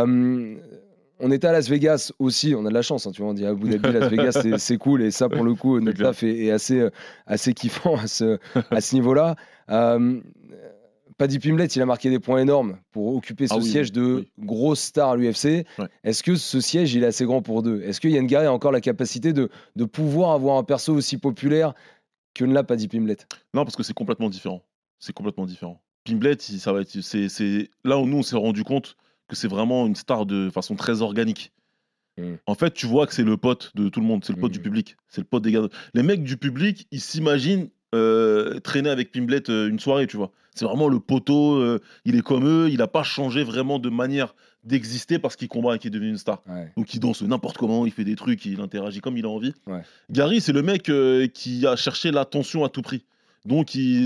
On était à Las Vegas aussi. On a de la chance, hein, tu vois. On dit Abu Dhabi, Las Vegas, c'est cool. Et ça, pour le coup, notre taf est assez kiffant à ce niveau-là. Paddy Pimblett, il a marqué des points énormes pour occuper ce siège de grosse star à l'UFC. Est-ce que ce siège, il est assez grand pour deux? Est-ce que Ian Gary a encore la capacité de pouvoir avoir un perso aussi populaire que ne l'a Paddy Pimblett? Non, parce que c'est complètement différent. Pimblett, ça va être, c'est là où nous, on s'est rendu compte que c'est vraiment une star de façon très organique. En fait, tu vois que c'est le pote de tout le monde, c'est le pote du public, c'est le pote des gars. Les mecs du public, ils s'imaginent traîner avec Pimblett une soirée, tu vois. C'est vraiment le poteau, il est comme eux, il n'a pas changé vraiment de manière d'exister parce qu'il combat et qu'il est devenu une star. Donc il danse n'importe comment, il fait des trucs, il interagit comme il a envie. Gary, c'est le mec qui a cherché l'attention à tout prix. Donc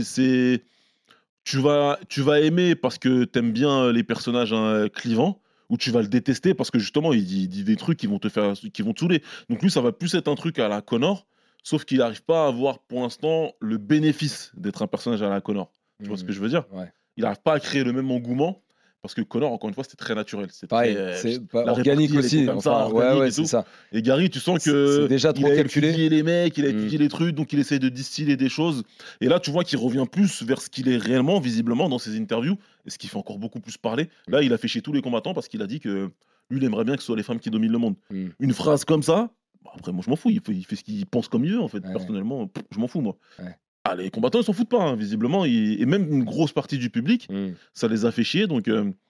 tu vas aimer parce que t'aimes bien les personnages clivants, ou tu vas le détester parce que justement il dit des trucs qui vont te saouler. Donc lui, ça va plus être un truc à la Conor. Sauf qu'il n'arrive pas à avoir pour l'instant le bénéfice d'être un personnage à la Conor. Tu vois ce que je veux dire? Il n'arrive pas à créer le même engouement parce que Conor, encore une fois, c'était très naturel. C'est pareil, c'est organique aussi. C'est ça. Et Gary, tu sens que c'est déjà trop calculé. Il a étudié les mecs, il a étudié les trucs, donc il essaie de distiller des choses. Et là, tu vois qu'il revient plus vers ce qu'il est réellement, visiblement, dans ses interviews, et ce qui fait encore beaucoup plus parler. Là, il a fait chez tous les combattants parce qu'il a dit que lui, il aimerait bien que ce soit les femmes qui dominent le monde. Une phrase comme ça, Après, moi, je m'en fous. Il fait ce qu'il pense comme il veut, en fait. Ouais. Personnellement, je m'en fous, moi. Ouais. Ah, les combattants, ils s'en foutent pas, hein, visiblement. Et même une grosse partie du public, ça les a fait chier. Donc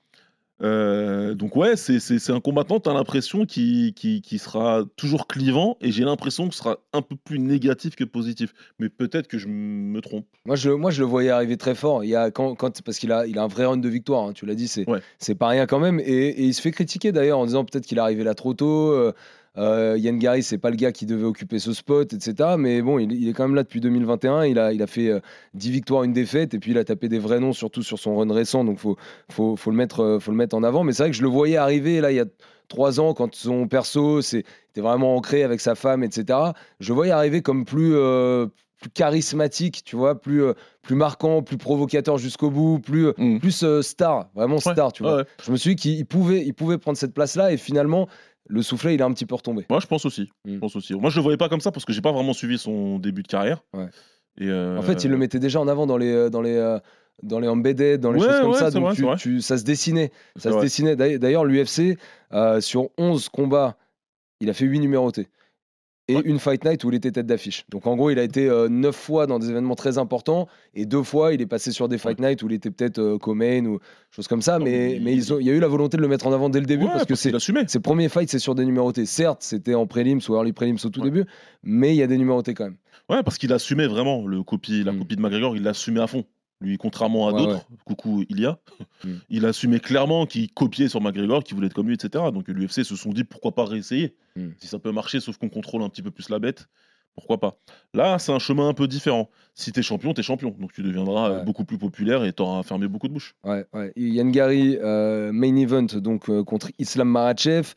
ouais, c'est un combattant, tu as l'impression qui sera toujours clivant. Et j'ai l'impression que ce sera un peu plus négatif que positif. Mais peut-être que je me trompe. Moi, je le voyais arriver très fort. Il y a parce qu'il a un vrai run de victoire. Hein, tu l'as dit, c'est pas rien quand même. Et il se fait critiquer d'ailleurs en disant peut-être qu'il est arrivé là trop tôt. Yann Gary, c'est pas le gars qui devait occuper ce spot, etc. Mais bon, il est quand même là depuis 2021. Il a fait 10 victoires, une défaite. Et puis il a tapé des vrais noms, surtout sur son run récent. Donc faut le mettre en avant. Mais c'est vrai que je le voyais arriver là il y a 3 ans quand son perso était vraiment ancré avec sa femme, etc. Je le voyais arriver comme plus charismatique, tu vois, plus marquant, plus provocateur jusqu'au bout, plus star, vraiment star, tu vois. Ouais. Je me suis dit qu'il pouvait prendre cette place-là et finalement, le soufflet, il est un petit peu retombé. Moi, je pense aussi. Moi, je le voyais pas comme ça parce que j'ai pas vraiment suivi son début de carrière. Ouais. Et En fait, il le mettait déjà en avant dans les embedded, dans les choses comme ça, donc ça se dessinait. Dessinait. D'ailleurs, l'UFC, sur 11 combats, il a fait 8 numérotés. Et une Fight Night où il était tête d'affiche. Donc en gros, il a été 9 fois dans des événements très importants et 2 fois, il est passé sur des Fight Night où il était peut-être co-main ou choses comme ça. Mais il y a eu la volonté de le mettre en avant dès le début parce que ses premiers fights, c'est sur des numérotés. Certes, c'était en prélims ou early prélims au tout début, mais il y a des numérotés quand même. Ouais, parce qu'il assumait vraiment la copie de McGregor, il l'assumait à fond. Lui, contrairement à d'autres, coucou Ilia, il assumait clairement qu'il copiait sur McGregor, qu'il voulait être comme lui, etc. Donc l'UFC se sont dit pourquoi pas réessayer. Si ça peut marcher, sauf qu'on contrôle un petit peu plus la bête, pourquoi pas. Là, c'est un chemin un peu différent. Si t'es champion, donc tu deviendras beaucoup plus populaire et t'auras fermé beaucoup de bouches. Ouais. Yann Gary, main event donc contre Islam Makhachev.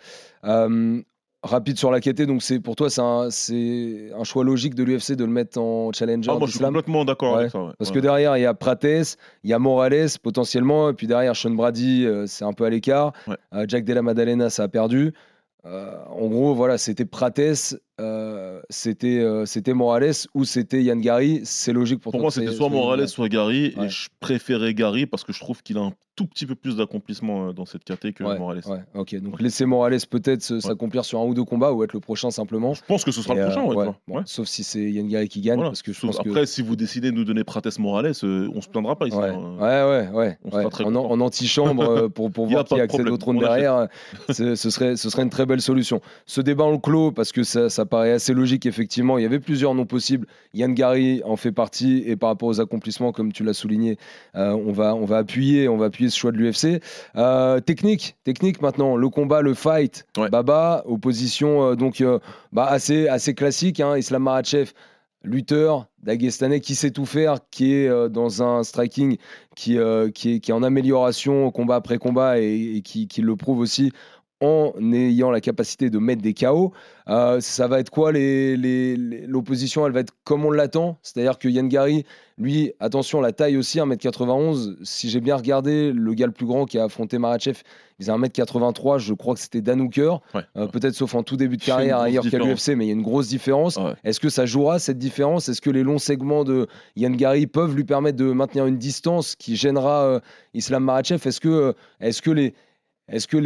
Rapide sur la KT, donc pour toi, c'est un choix logique de l'UFC de le mettre en challenger. Moi, je suis complètement d'accord avec ça. Parce que derrière, il y a Prates, il y a Morales potentiellement, et puis derrière, Sean Brady, c'est un peu à l'écart. Jack Della Maddalena, ça a perdu. En gros, voilà, c'était Prates, c'était Morales ou c'était Yann Gary. C'est logique pour toi. Pour moi, c'était soit Morales, soit Gary. Et je préférais Gary parce que je trouve qu'il a un tout petit peu plus d'accomplissement dans cette KT que Morales. Ok, donc laisser Morales peut-être s'accomplir sur 1 ou 2 combats ou être le prochain simplement. Je pense que ce sera le prochain. Sauf si c'est Yann Gary qui gagne. Parce que après, si vous décidez de nous donner Prates Morales, on se plaindra pas ici. En antichambre pour voir qui accède au trône derrière, ce serait une très belle solution. Ce débat on le clôt parce que ça paraît assez logique. Effectivement, il y avait plusieurs noms possibles. Yann Gary en fait partie et par rapport aux accomplissements, comme tu l'as souligné, on va appuyer ce choix de l'UFC. Technique maintenant, le combat, le fight, Baba, opposition assez classique, Islam Makhachev, lutteur daguestanais qui sait tout faire, qui est dans un striking qui est en amélioration combat après combat et qui le prouve aussi en ayant la capacité de mettre des KO. Ça va être quoi l'opposition? Elle va être comme on l'attend, c'est-à-dire que Yann Gary, lui, attention, la taille aussi, 1m91. Si j'ai bien regardé, le gars le plus grand qui a affronté Makhachev, il faisait 1m83, je crois que c'était Dan Hooker, peut-être sauf en tout début de carrière ailleurs qu'à l'UFC, mais il y a une grosse différence. Est-ce que ça jouera cette différence? Est-ce que les longs segments de Yann Gary peuvent lui permettre de maintenir une distance qui gênera Islam Makhachev? Est-ce que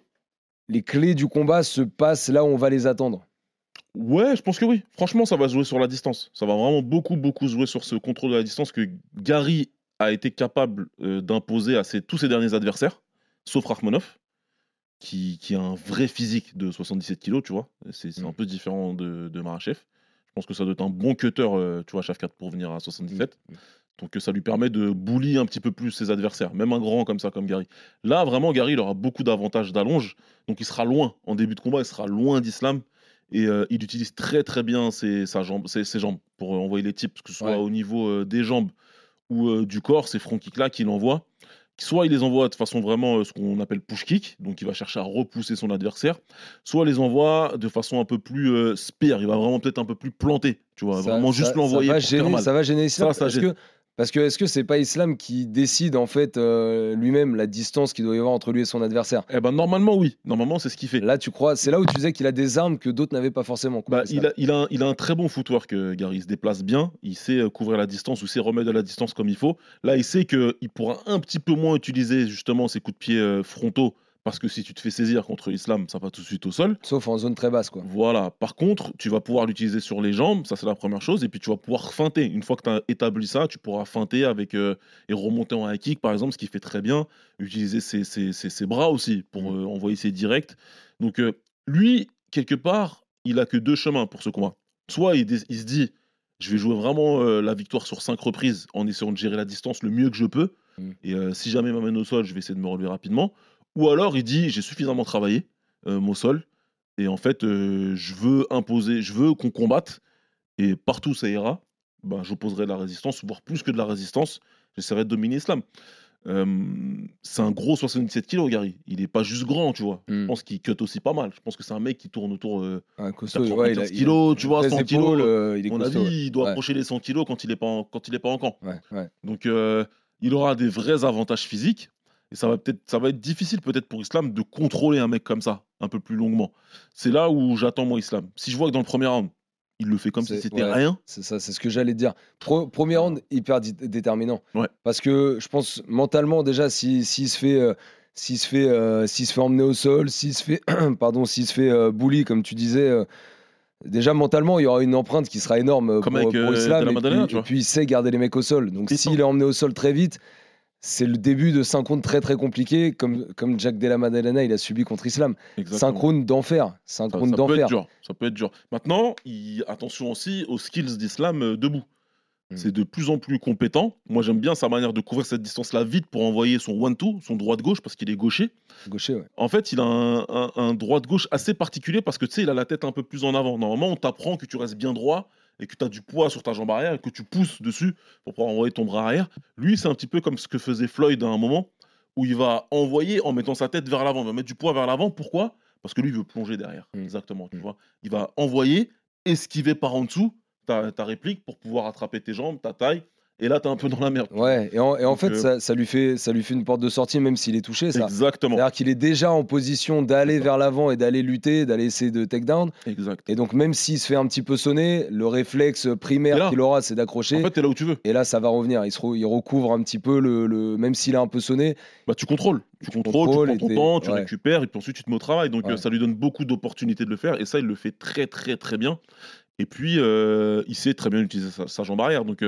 les clés du combat se passent là où on va les attendre? Ouais, je pense que oui. Franchement, ça va jouer sur la distance. Ça va vraiment beaucoup jouer sur ce contrôle de la distance que Gary a été capable d'imposer à tous ses derniers adversaires, sauf Rakhmonov, qui a un vrai physique de 77 kg, tu vois. C'est un peu différent de Makhachev. Je pense que ça doit être un bon cutter, tu vois, Shafkat, pour venir à 77. Donc ça lui permet de bully un petit peu plus ses adversaires, même un grand comme ça, comme Gary. Là, vraiment, Gary, il aura beaucoup d'avantages d'allonge, donc il sera loin. En début de combat, il sera loin d'Islam, et il utilise très très bien ses jambes pour envoyer les tips, que ce soit au niveau des jambes ou du corps, ces front kicks-là qu'il envoie. Soit il les envoie de façon vraiment ce qu'on appelle push kick, donc il va chercher à repousser son adversaire, soit il les envoie de façon un peu plus spear, il va vraiment peut-être un peu plus planter, tu vois, vraiment juste l'envoyer pour faire mal. Ça va gêner Islam, parce que est-ce que c'est pas Islam qui décide en fait lui-même la distance qu'il doit y avoir entre lui et son adversaire? Eh ben normalement oui, normalement c'est ce qu'il fait. Là tu crois, c'est là où tu disais qu'il a des armes que d'autres n'avaient pas forcément. Il a un très bon footwork, Gary, il se déplace bien, il sait couvrir la distance ou sait remettre de la distance comme il faut. Là il sait qu'il pourra un petit peu moins utiliser justement ses coups de pied frontaux parce que si tu te fais saisir contre Islam, ça va tout de suite au sol. Sauf en zone très basse, quoi. Voilà. Par contre, tu vas pouvoir l'utiliser sur les jambes, ça c'est la première chose, et puis tu vas pouvoir feinter. Une fois que tu as établi ça, tu pourras feinter avec et remonter en high kick, par exemple, ce qui fait très bien. Utiliser ses bras aussi pour envoyer ses directs. Donc lui, quelque part, il a que 2 chemins pour ce combat. Soit il se dit, je vais jouer vraiment la victoire sur 5 reprises en essayant de gérer la distance le mieux que je peux. Et si jamais il m'amène au sol, je vais essayer de me relever rapidement. Ou alors il dit, j'ai suffisamment travaillé mon sol. Et en fait, je veux imposer, je veux qu'on combatte. Et partout où ça ira, ben, j'opposerai de la résistance, voire plus que de la résistance. J'essaierai de dominer Islam. C'est un gros 77 kilos, Gary. Il est pas juste grand, tu vois. Je pense qu'il cut aussi pas mal. Je pense que c'est un mec qui tourne autour Un costaud, 95 kilos, tu vois, 100 kilos. il est À mon costaud, avis, il doit ouais. approcher les 100 kilos quand il est pas en camp. Ouais. Donc, il aura des vrais avantages physiques. Et ça va être difficile peut-être pour Islam de contrôler un mec comme ça, un peu plus longuement. C'est là où j'attends moi Islam. Si je vois que dans le premier round, il le fait comme si c'était rien. C'est ça, c'est ce que j'allais te dire. Premier round, hyper déterminant. Ouais. Parce que je pense mentalement déjà, s'il se fait emmener au sol, s'il se fait bully, comme tu disais. Déjà mentalement, il y aura une empreinte qui sera énorme Comme pour avec Islam. De La Maddalena, tu Et vois. puis il sait garder les mecs au sol. Donc s'il est emmené au sol très vite, c'est le début de 5 rounds très très compliqués, comme Jack Della Maddalena il a subi contre Islam. Exactement. 5 rounds d'enfer. 5 rounds Ça peut d'enfer. être dur. Ça peut être dur. Maintenant, attention aussi aux skills d'Islam debout. C'est de plus en plus compétent. Moi, j'aime bien sa manière de couvrir cette distance-là vite pour envoyer son 1-2, son droite-gauche, parce qu'il est gaucher. Gaucher, ouais. En fait, il a un droite-gauche assez particulier parce que tu sais, il a la tête un peu plus en avant. Normalement, on t'apprend que tu restes bien droit et que tu as du poids sur ta jambe arrière et que tu pousses dessus pour pouvoir envoyer ton bras arrière. Lui, c'est un petit peu comme ce que faisait Floyd à un moment où il va envoyer en mettant sa tête vers l'avant. Il va mettre du poids vers l'avant. Pourquoi ? Parce que lui, il veut plonger derrière. Exactement, tu vois. Il va envoyer, esquiver par en dessous ta réplique pour pouvoir attraper tes jambes, ta taille. Et là, t'es un peu dans la merde. Ouais, et en fait, ça lui fait une porte de sortie, même s'il est touché. Ça. Exactement. C'est-à-dire qu'il est déjà en position d'aller vers l'avant et d'aller lutter, d'aller essayer de take down. Exact. Et donc, même s'il se fait un petit peu sonner, le réflexe primaire qu'il aura, c'est d'accrocher. En fait, t'es là où tu veux. Et là, ça va revenir. Il recouvre un petit peu même s'il est un peu sonné. Bah, tu contrôles. Tu prends ton temps, tu récupères, et puis ensuite, tu te mets au travail. Donc, ça lui donne beaucoup d'opportunités de le faire. Et ça, il le fait très, très, très bien. Et puis, il sait très bien utiliser sa jambe arrière. Donc,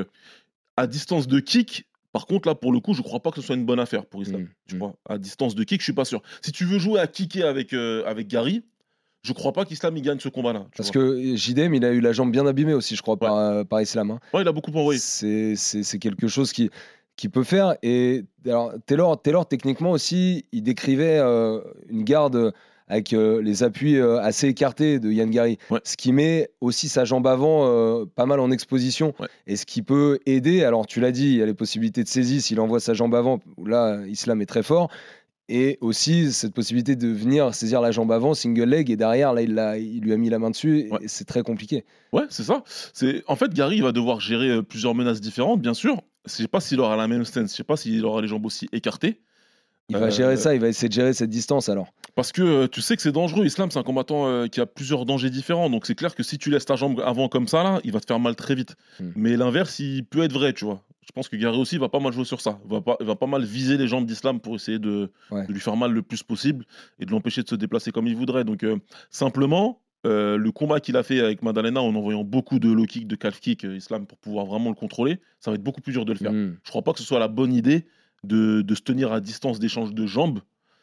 à distance de kick, par contre, là, pour le coup, je crois pas que ce soit une bonne affaire pour Islam. Tu vois, à distance de kick, je suis pas sûr. Si tu veux jouer à kicker avec Gary, je crois pas qu'Islam il gagne ce combat-là. Parce que JDM, il a eu la jambe bien abîmée aussi, je crois, par Islam. Hein. Ouais, il a beaucoup envoyé. C'est quelque chose qui peut faire. Et alors, Taylor, techniquement aussi, il décrivait une garde avec les appuis assez écartés de Ian Gary, ce qui met aussi sa jambe avant pas mal en exposition, et ce qui peut aider. Alors tu l'as dit, il y a les possibilités de saisie s'il envoie sa jambe avant, là Islam est très fort, et aussi cette possibilité de venir saisir la jambe avant, single leg, et derrière là il lui a mis la main dessus, et c'est très compliqué. Ouais, c'est ça. En fait, Gary il va devoir gérer plusieurs menaces différentes, bien sûr. Je sais pas s'il aura la même stance, je sais pas s'il aura les jambes aussi écartées. Il va gérer ça, il va essayer de gérer cette distance alors. Parce que tu sais que c'est dangereux. Islam, c'est un combattant qui a plusieurs dangers différents. Donc c'est clair que si tu laisses ta jambe avant comme ça, là, il va te faire mal très vite. Mais l'inverse, il peut être vrai, tu vois. Je pense que Gary aussi va pas mal jouer sur ça. Il va pas mal viser les jambes d'Islam pour essayer de lui faire mal le plus possible et de l'empêcher de se déplacer comme il voudrait. Donc simplement, le combat qu'il a fait avec Maddalena en envoyant beaucoup de low kick, de calf kick, Islam, pour pouvoir vraiment le contrôler, ça va être beaucoup plus dur de le faire. Je crois pas que ce soit la bonne idée de se tenir à distance d'échange de jambes.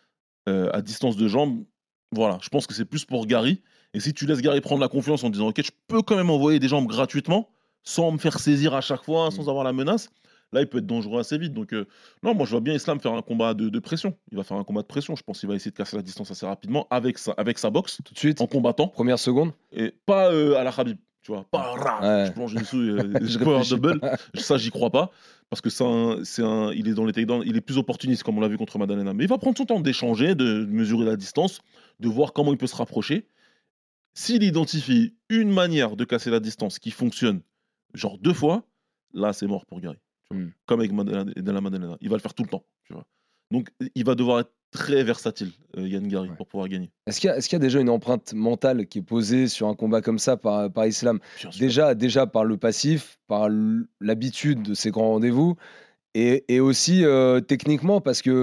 À distance de jambes, voilà, je pense que c'est plus pour Gary. Et si tu laisses Gary prendre la confiance en disant ok, je peux quand même envoyer des jambes gratuitement sans me faire saisir à chaque fois, sans avoir la menace, là il peut être dangereux assez vite. Donc non, moi je vois bien Islam faire un combat de pression. Il va faire un combat de pression. Je pense qu'il va essayer de casser la distance assez rapidement avec sa boxe, tout de suite, en combattant. Première seconde. Et pas à la Khabib. Tu vois, pas je plonge une sous, je power double. Ça, j'y crois pas. Parce que il est dans les takedowns, il est plus opportuniste, comme on l'a vu contre Maddalena. Mais il va prendre son temps d'échanger, de mesurer la distance, de voir comment il peut se rapprocher. S'il identifie une manière de casser la distance qui fonctionne, genre 2 fois, là, c'est mort pour Gary. Comme avec Della Maddalena. Il va le faire tout le temps. Tu vois. Donc, il va devoir être très versatile, Ian Gary, pour pouvoir gagner. Est-ce qu'il y a déjà une empreinte mentale qui est posée sur un combat comme ça par Islam ? Déjà par le passif, par l'habitude de ces grands rendez-vous, et aussi techniquement, parce que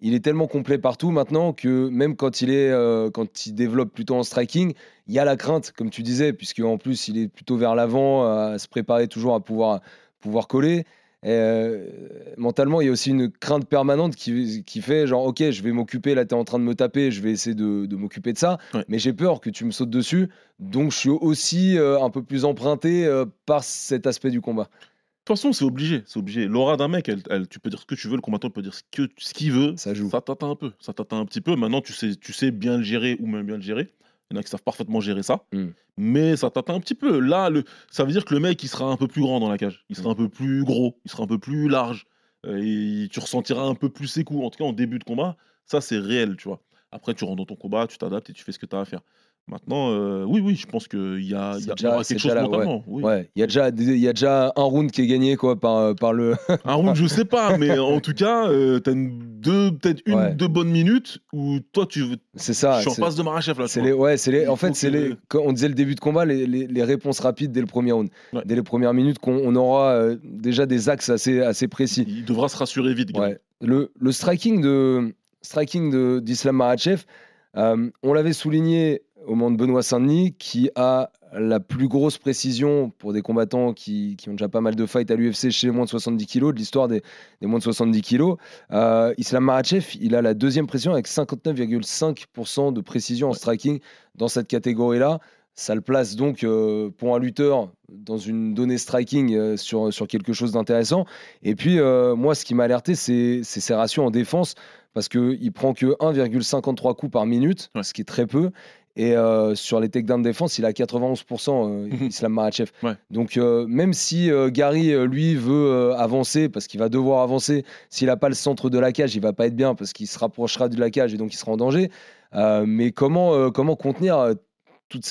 il est tellement complet partout maintenant que même quand il développe plutôt en striking, il y a la crainte, comme tu disais, puisque en plus il est plutôt vers l'avant, à se préparer toujours à pouvoir coller. Mentalement, il y a aussi une crainte permanente qui fait genre, ok, je vais m'occuper, là, tu es en train de me taper, je vais essayer de m'occuper de ça, Ouais. mais j'ai peur que tu me sautes dessus, donc je suis aussi un peu plus emprunté par cet aspect du combat. De toute façon, c'est obligé, c'est obligé. L'aura d'un mec, tu peux dire ce que tu veux, le combattant peut dire ce qu'il veut. Ça joue. Ça t'atteint un peu, ça t'atteint un petit peu. Maintenant, tu sais bien le gérer ou même bien le gérer. Il y en a qui savent parfaitement gérer ça, mais ça t'atteint un petit peu. Là, ça veut dire que le mec, il sera un peu plus grand dans la cage. Il sera un peu plus gros, il sera un peu plus large. Et tu ressentiras un peu plus ses coups. En tout cas, en début de combat, ça, c'est réel, tu vois. Après, tu rentres dans ton combat, tu t'adaptes et tu fais ce que tu as à faire. Maintenant, oui, je pense qu'il y aura quelque chose mentalement. Oui. Ouais, il y a déjà un round qui est gagné quoi, par le. Un round, je sais pas, mais en tout cas, t'as peut-être une ou deux bonnes minutes où toi, C'est ça. je suis en face de Makhachev là. En fait, quand on disait le début de combat, les réponses rapides dès le premier round. Ouais. Dès les premières minutes, on aura déjà des axes assez précis. Il devra se rassurer vite. Ouais. Le striking d'Islam Makhachev, on l'avait souligné au moment de Benoît Saint-Denis, qui a la plus grosse précision pour des combattants qui ont déjà pas mal de fights à l'UFC chez les moins de 70 kg, de l'histoire des moins de 70 kg. Islam Makhachev, il a la deuxième précision avec 59,5% de précision en striking dans cette catégorie-là. Ça le place donc pour un lutteur dans une donnée striking sur quelque chose d'intéressant. Et puis, moi, ce qui m'a alerté, c'est ses ratios en défense, parce qu'il prend que 1,53 coups par minute, ce qui est très peu. Et sur les takedowns de défense, il a 91%, Islam Makhachev. Ouais. Donc, même si Gary, lui, veut avancer, parce qu'il va devoir avancer, s'il n'a pas le centre de la cage, il va pas être bien, parce qu'il se rapprochera de la cage et donc il sera en danger. Mais comment contenir toutes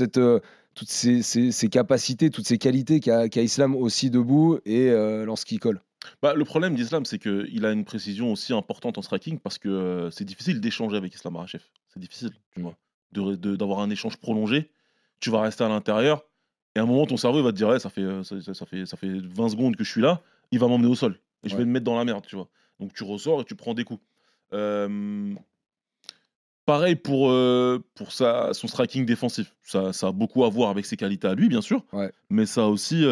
ces capacités, toutes ces qualités qu'a Islam aussi debout et lorsqu'il colle? Le problème d'Islam, c'est qu'il a une précision aussi importante en striking parce que c'est difficile d'échanger avec Islam Makhachev. C'est difficile, tu vois. D'avoir un échange prolongé, tu vas rester à l'intérieur et à un moment ton cerveau il va te dire ça fait 20 secondes que je suis là, il va m'emmener au sol et je vais me mettre dans la merde, tu vois. Donc tu ressors et tu prends des coups. Pareil pour son striking défensif, ça a beaucoup à voir avec ses qualités à lui bien sûr, mais ça a aussi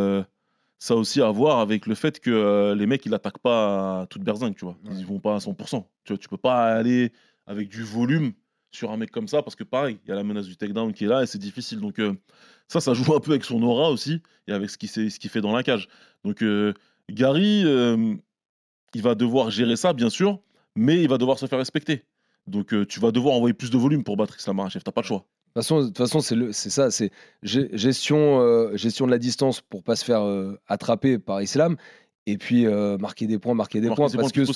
à voir avec le fait que les mecs ils attaquent pas à toute berzingue, tu vois. Ils vont pas à 100%. Tu peux pas aller avec du volume sur un mec comme ça parce que pareil, il y a la menace du takedown qui est là et c'est difficile. Donc ça joue un peu avec son aura aussi et avec ce qu'il fait dans la cage. Donc Gary, il va devoir gérer ça bien sûr, mais il va devoir se faire respecter. Donc tu vas devoir envoyer plus de volume pour battre Islam Makhachev, t'as pas le choix. De toute façon, c'est ça, c'est gestion de la distance pour pas se faire attraper par Islam, et puis marquer des points, parce que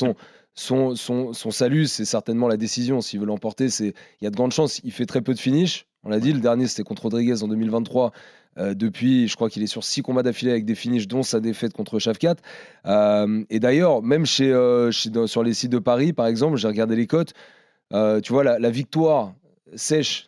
son salut, c'est certainement la décision. S'il veut l'emporter, il y a de grandes chances. Il fait très peu de finish. On l'a dit, le dernier c'était contre Rodriguez en 2023. Depuis, je crois qu'il est sur 6 combats d'affilée avec des finishes, dont sa défaite contre Shavkat. Et d'ailleurs, même sur les sites de Paris, par exemple, j'ai regardé les cotes. Tu vois, la victoire sèche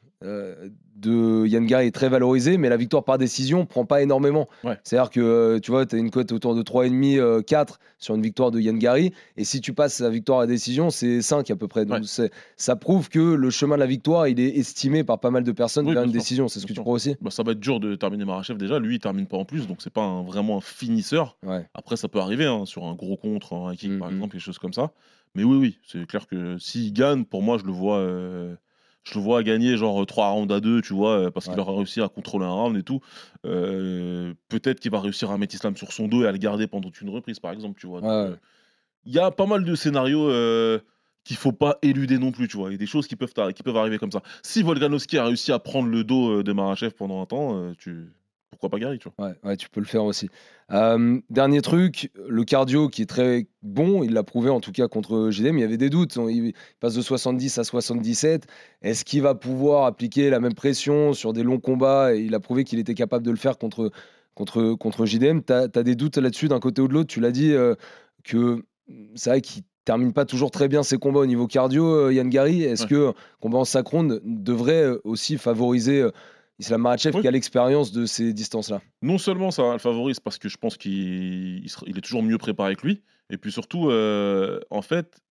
de Ian Gary est très valorisée, mais la victoire par décision prend pas énormément. C'est-à-dire que tu vois, tu as une cote autour de 3,5, 4 sur une victoire de Ian Gary, et si tu passes la victoire à décision, c'est 5 à peu près. Donc ça prouve que le chemin de la victoire, il est estimé par pas mal de personnes vers une décision. C'est ce que tu crois aussi? Ça va être dur de terminer Makhachev déjà. Lui, il termine pas en plus, donc c'est pas vraiment un finisseur. Après, ça peut arriver sur un gros contre, un kick par exemple, quelque chose comme ça. Mais oui, c'est clair que s'il gagne, pour moi, je le vois gagner genre 3 rounds à 2, tu vois, parce qu'il aura réussi à contrôler un round et tout. Peut-être qu'il va réussir à mettre Islam sur son dos et à le garder pendant une reprise, par exemple, tu vois. Il y a pas mal de scénarios qu'il faut pas éluder non plus, tu vois. Il y a des choses qui peuvent arriver comme ça. Si Volkanovski a réussi à prendre le dos de Makhachev pendant un temps, pourquoi pas Gary, tu vois. Ouais, tu peux le faire aussi. Dernier truc, le cardio qui est très bon, il l'a prouvé en tout cas contre JDM, il y avait des doutes, il passe de 70 à 77, est-ce qu'il va pouvoir appliquer la même pression sur des longs combats? Et il a prouvé qu'il était capable de le faire contre JDM. T'as des doutes là-dessus d'un côté ou de l'autre? Tu l'as dit que c'est vrai qu'il termine pas toujours très bien ses combats au niveau cardio, Ian Gary. Est-ce que combat en synchro devrait aussi favoriser Islam Makhachev qui a l'expérience de ces distances-là? Non seulement ça le favorise parce que je pense qu'il est toujours mieux préparé que lui, et puis surtout, en fait,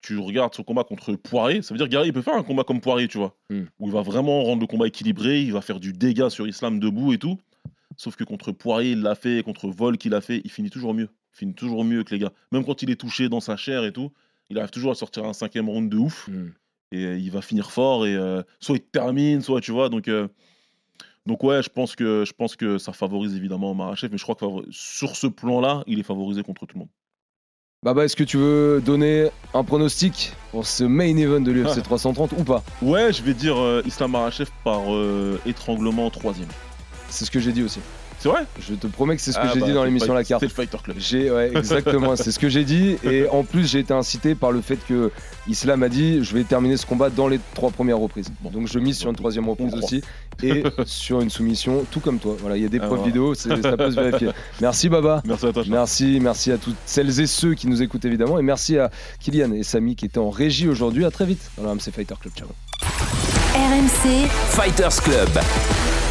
tu regardes son combat contre Poirier, ça veut dire que Gary il peut faire un combat comme Poirier, tu vois, où il va vraiment rendre le combat équilibré, il va faire du dégât sur Islam debout et tout. Sauf que contre Poirier, il l'a fait, contre Volk, il l'a fait, il finit toujours mieux. Il finit toujours mieux que les gars. Même quand il est touché dans sa chair et tout, il arrive toujours à sortir un 5e round de ouf. Et il va finir fort et soit il termine, soit tu vois. Donc ouais, je pense que ça favorise évidemment Makhachev, mais je crois que sur ce plan-là, il est favorisé contre tout le monde. Baba, est-ce que tu veux donner un pronostic pour ce main event de l'UFC 330 ou pas? Ouais, je vais dire Islam Makhachev par étranglement 3e. C'est ce que j'ai dit aussi. C'est vrai? Je te promets que c'est ce que j'ai dit dans l'émission La Carte. C'est le Fighter Club. Ouais, exactement, c'est ce que j'ai dit. Et en plus, j'ai été incité par le fait que Islam a dit je vais terminer ce combat dans les 3 premières reprises. Donc je mise sur une 3e reprise aussi. Et sur une soumission, tout comme toi. Voilà, il y a des preuves vidéo, ça peut se vérifier. Merci Baba. Merci à toi. Merci à toutes celles et ceux qui nous écoutent évidemment. Et merci à Kylian et Samy qui étaient en régie aujourd'hui. À très vite dans le RMC Fighter Club. Ciao. RMC Fighters Club.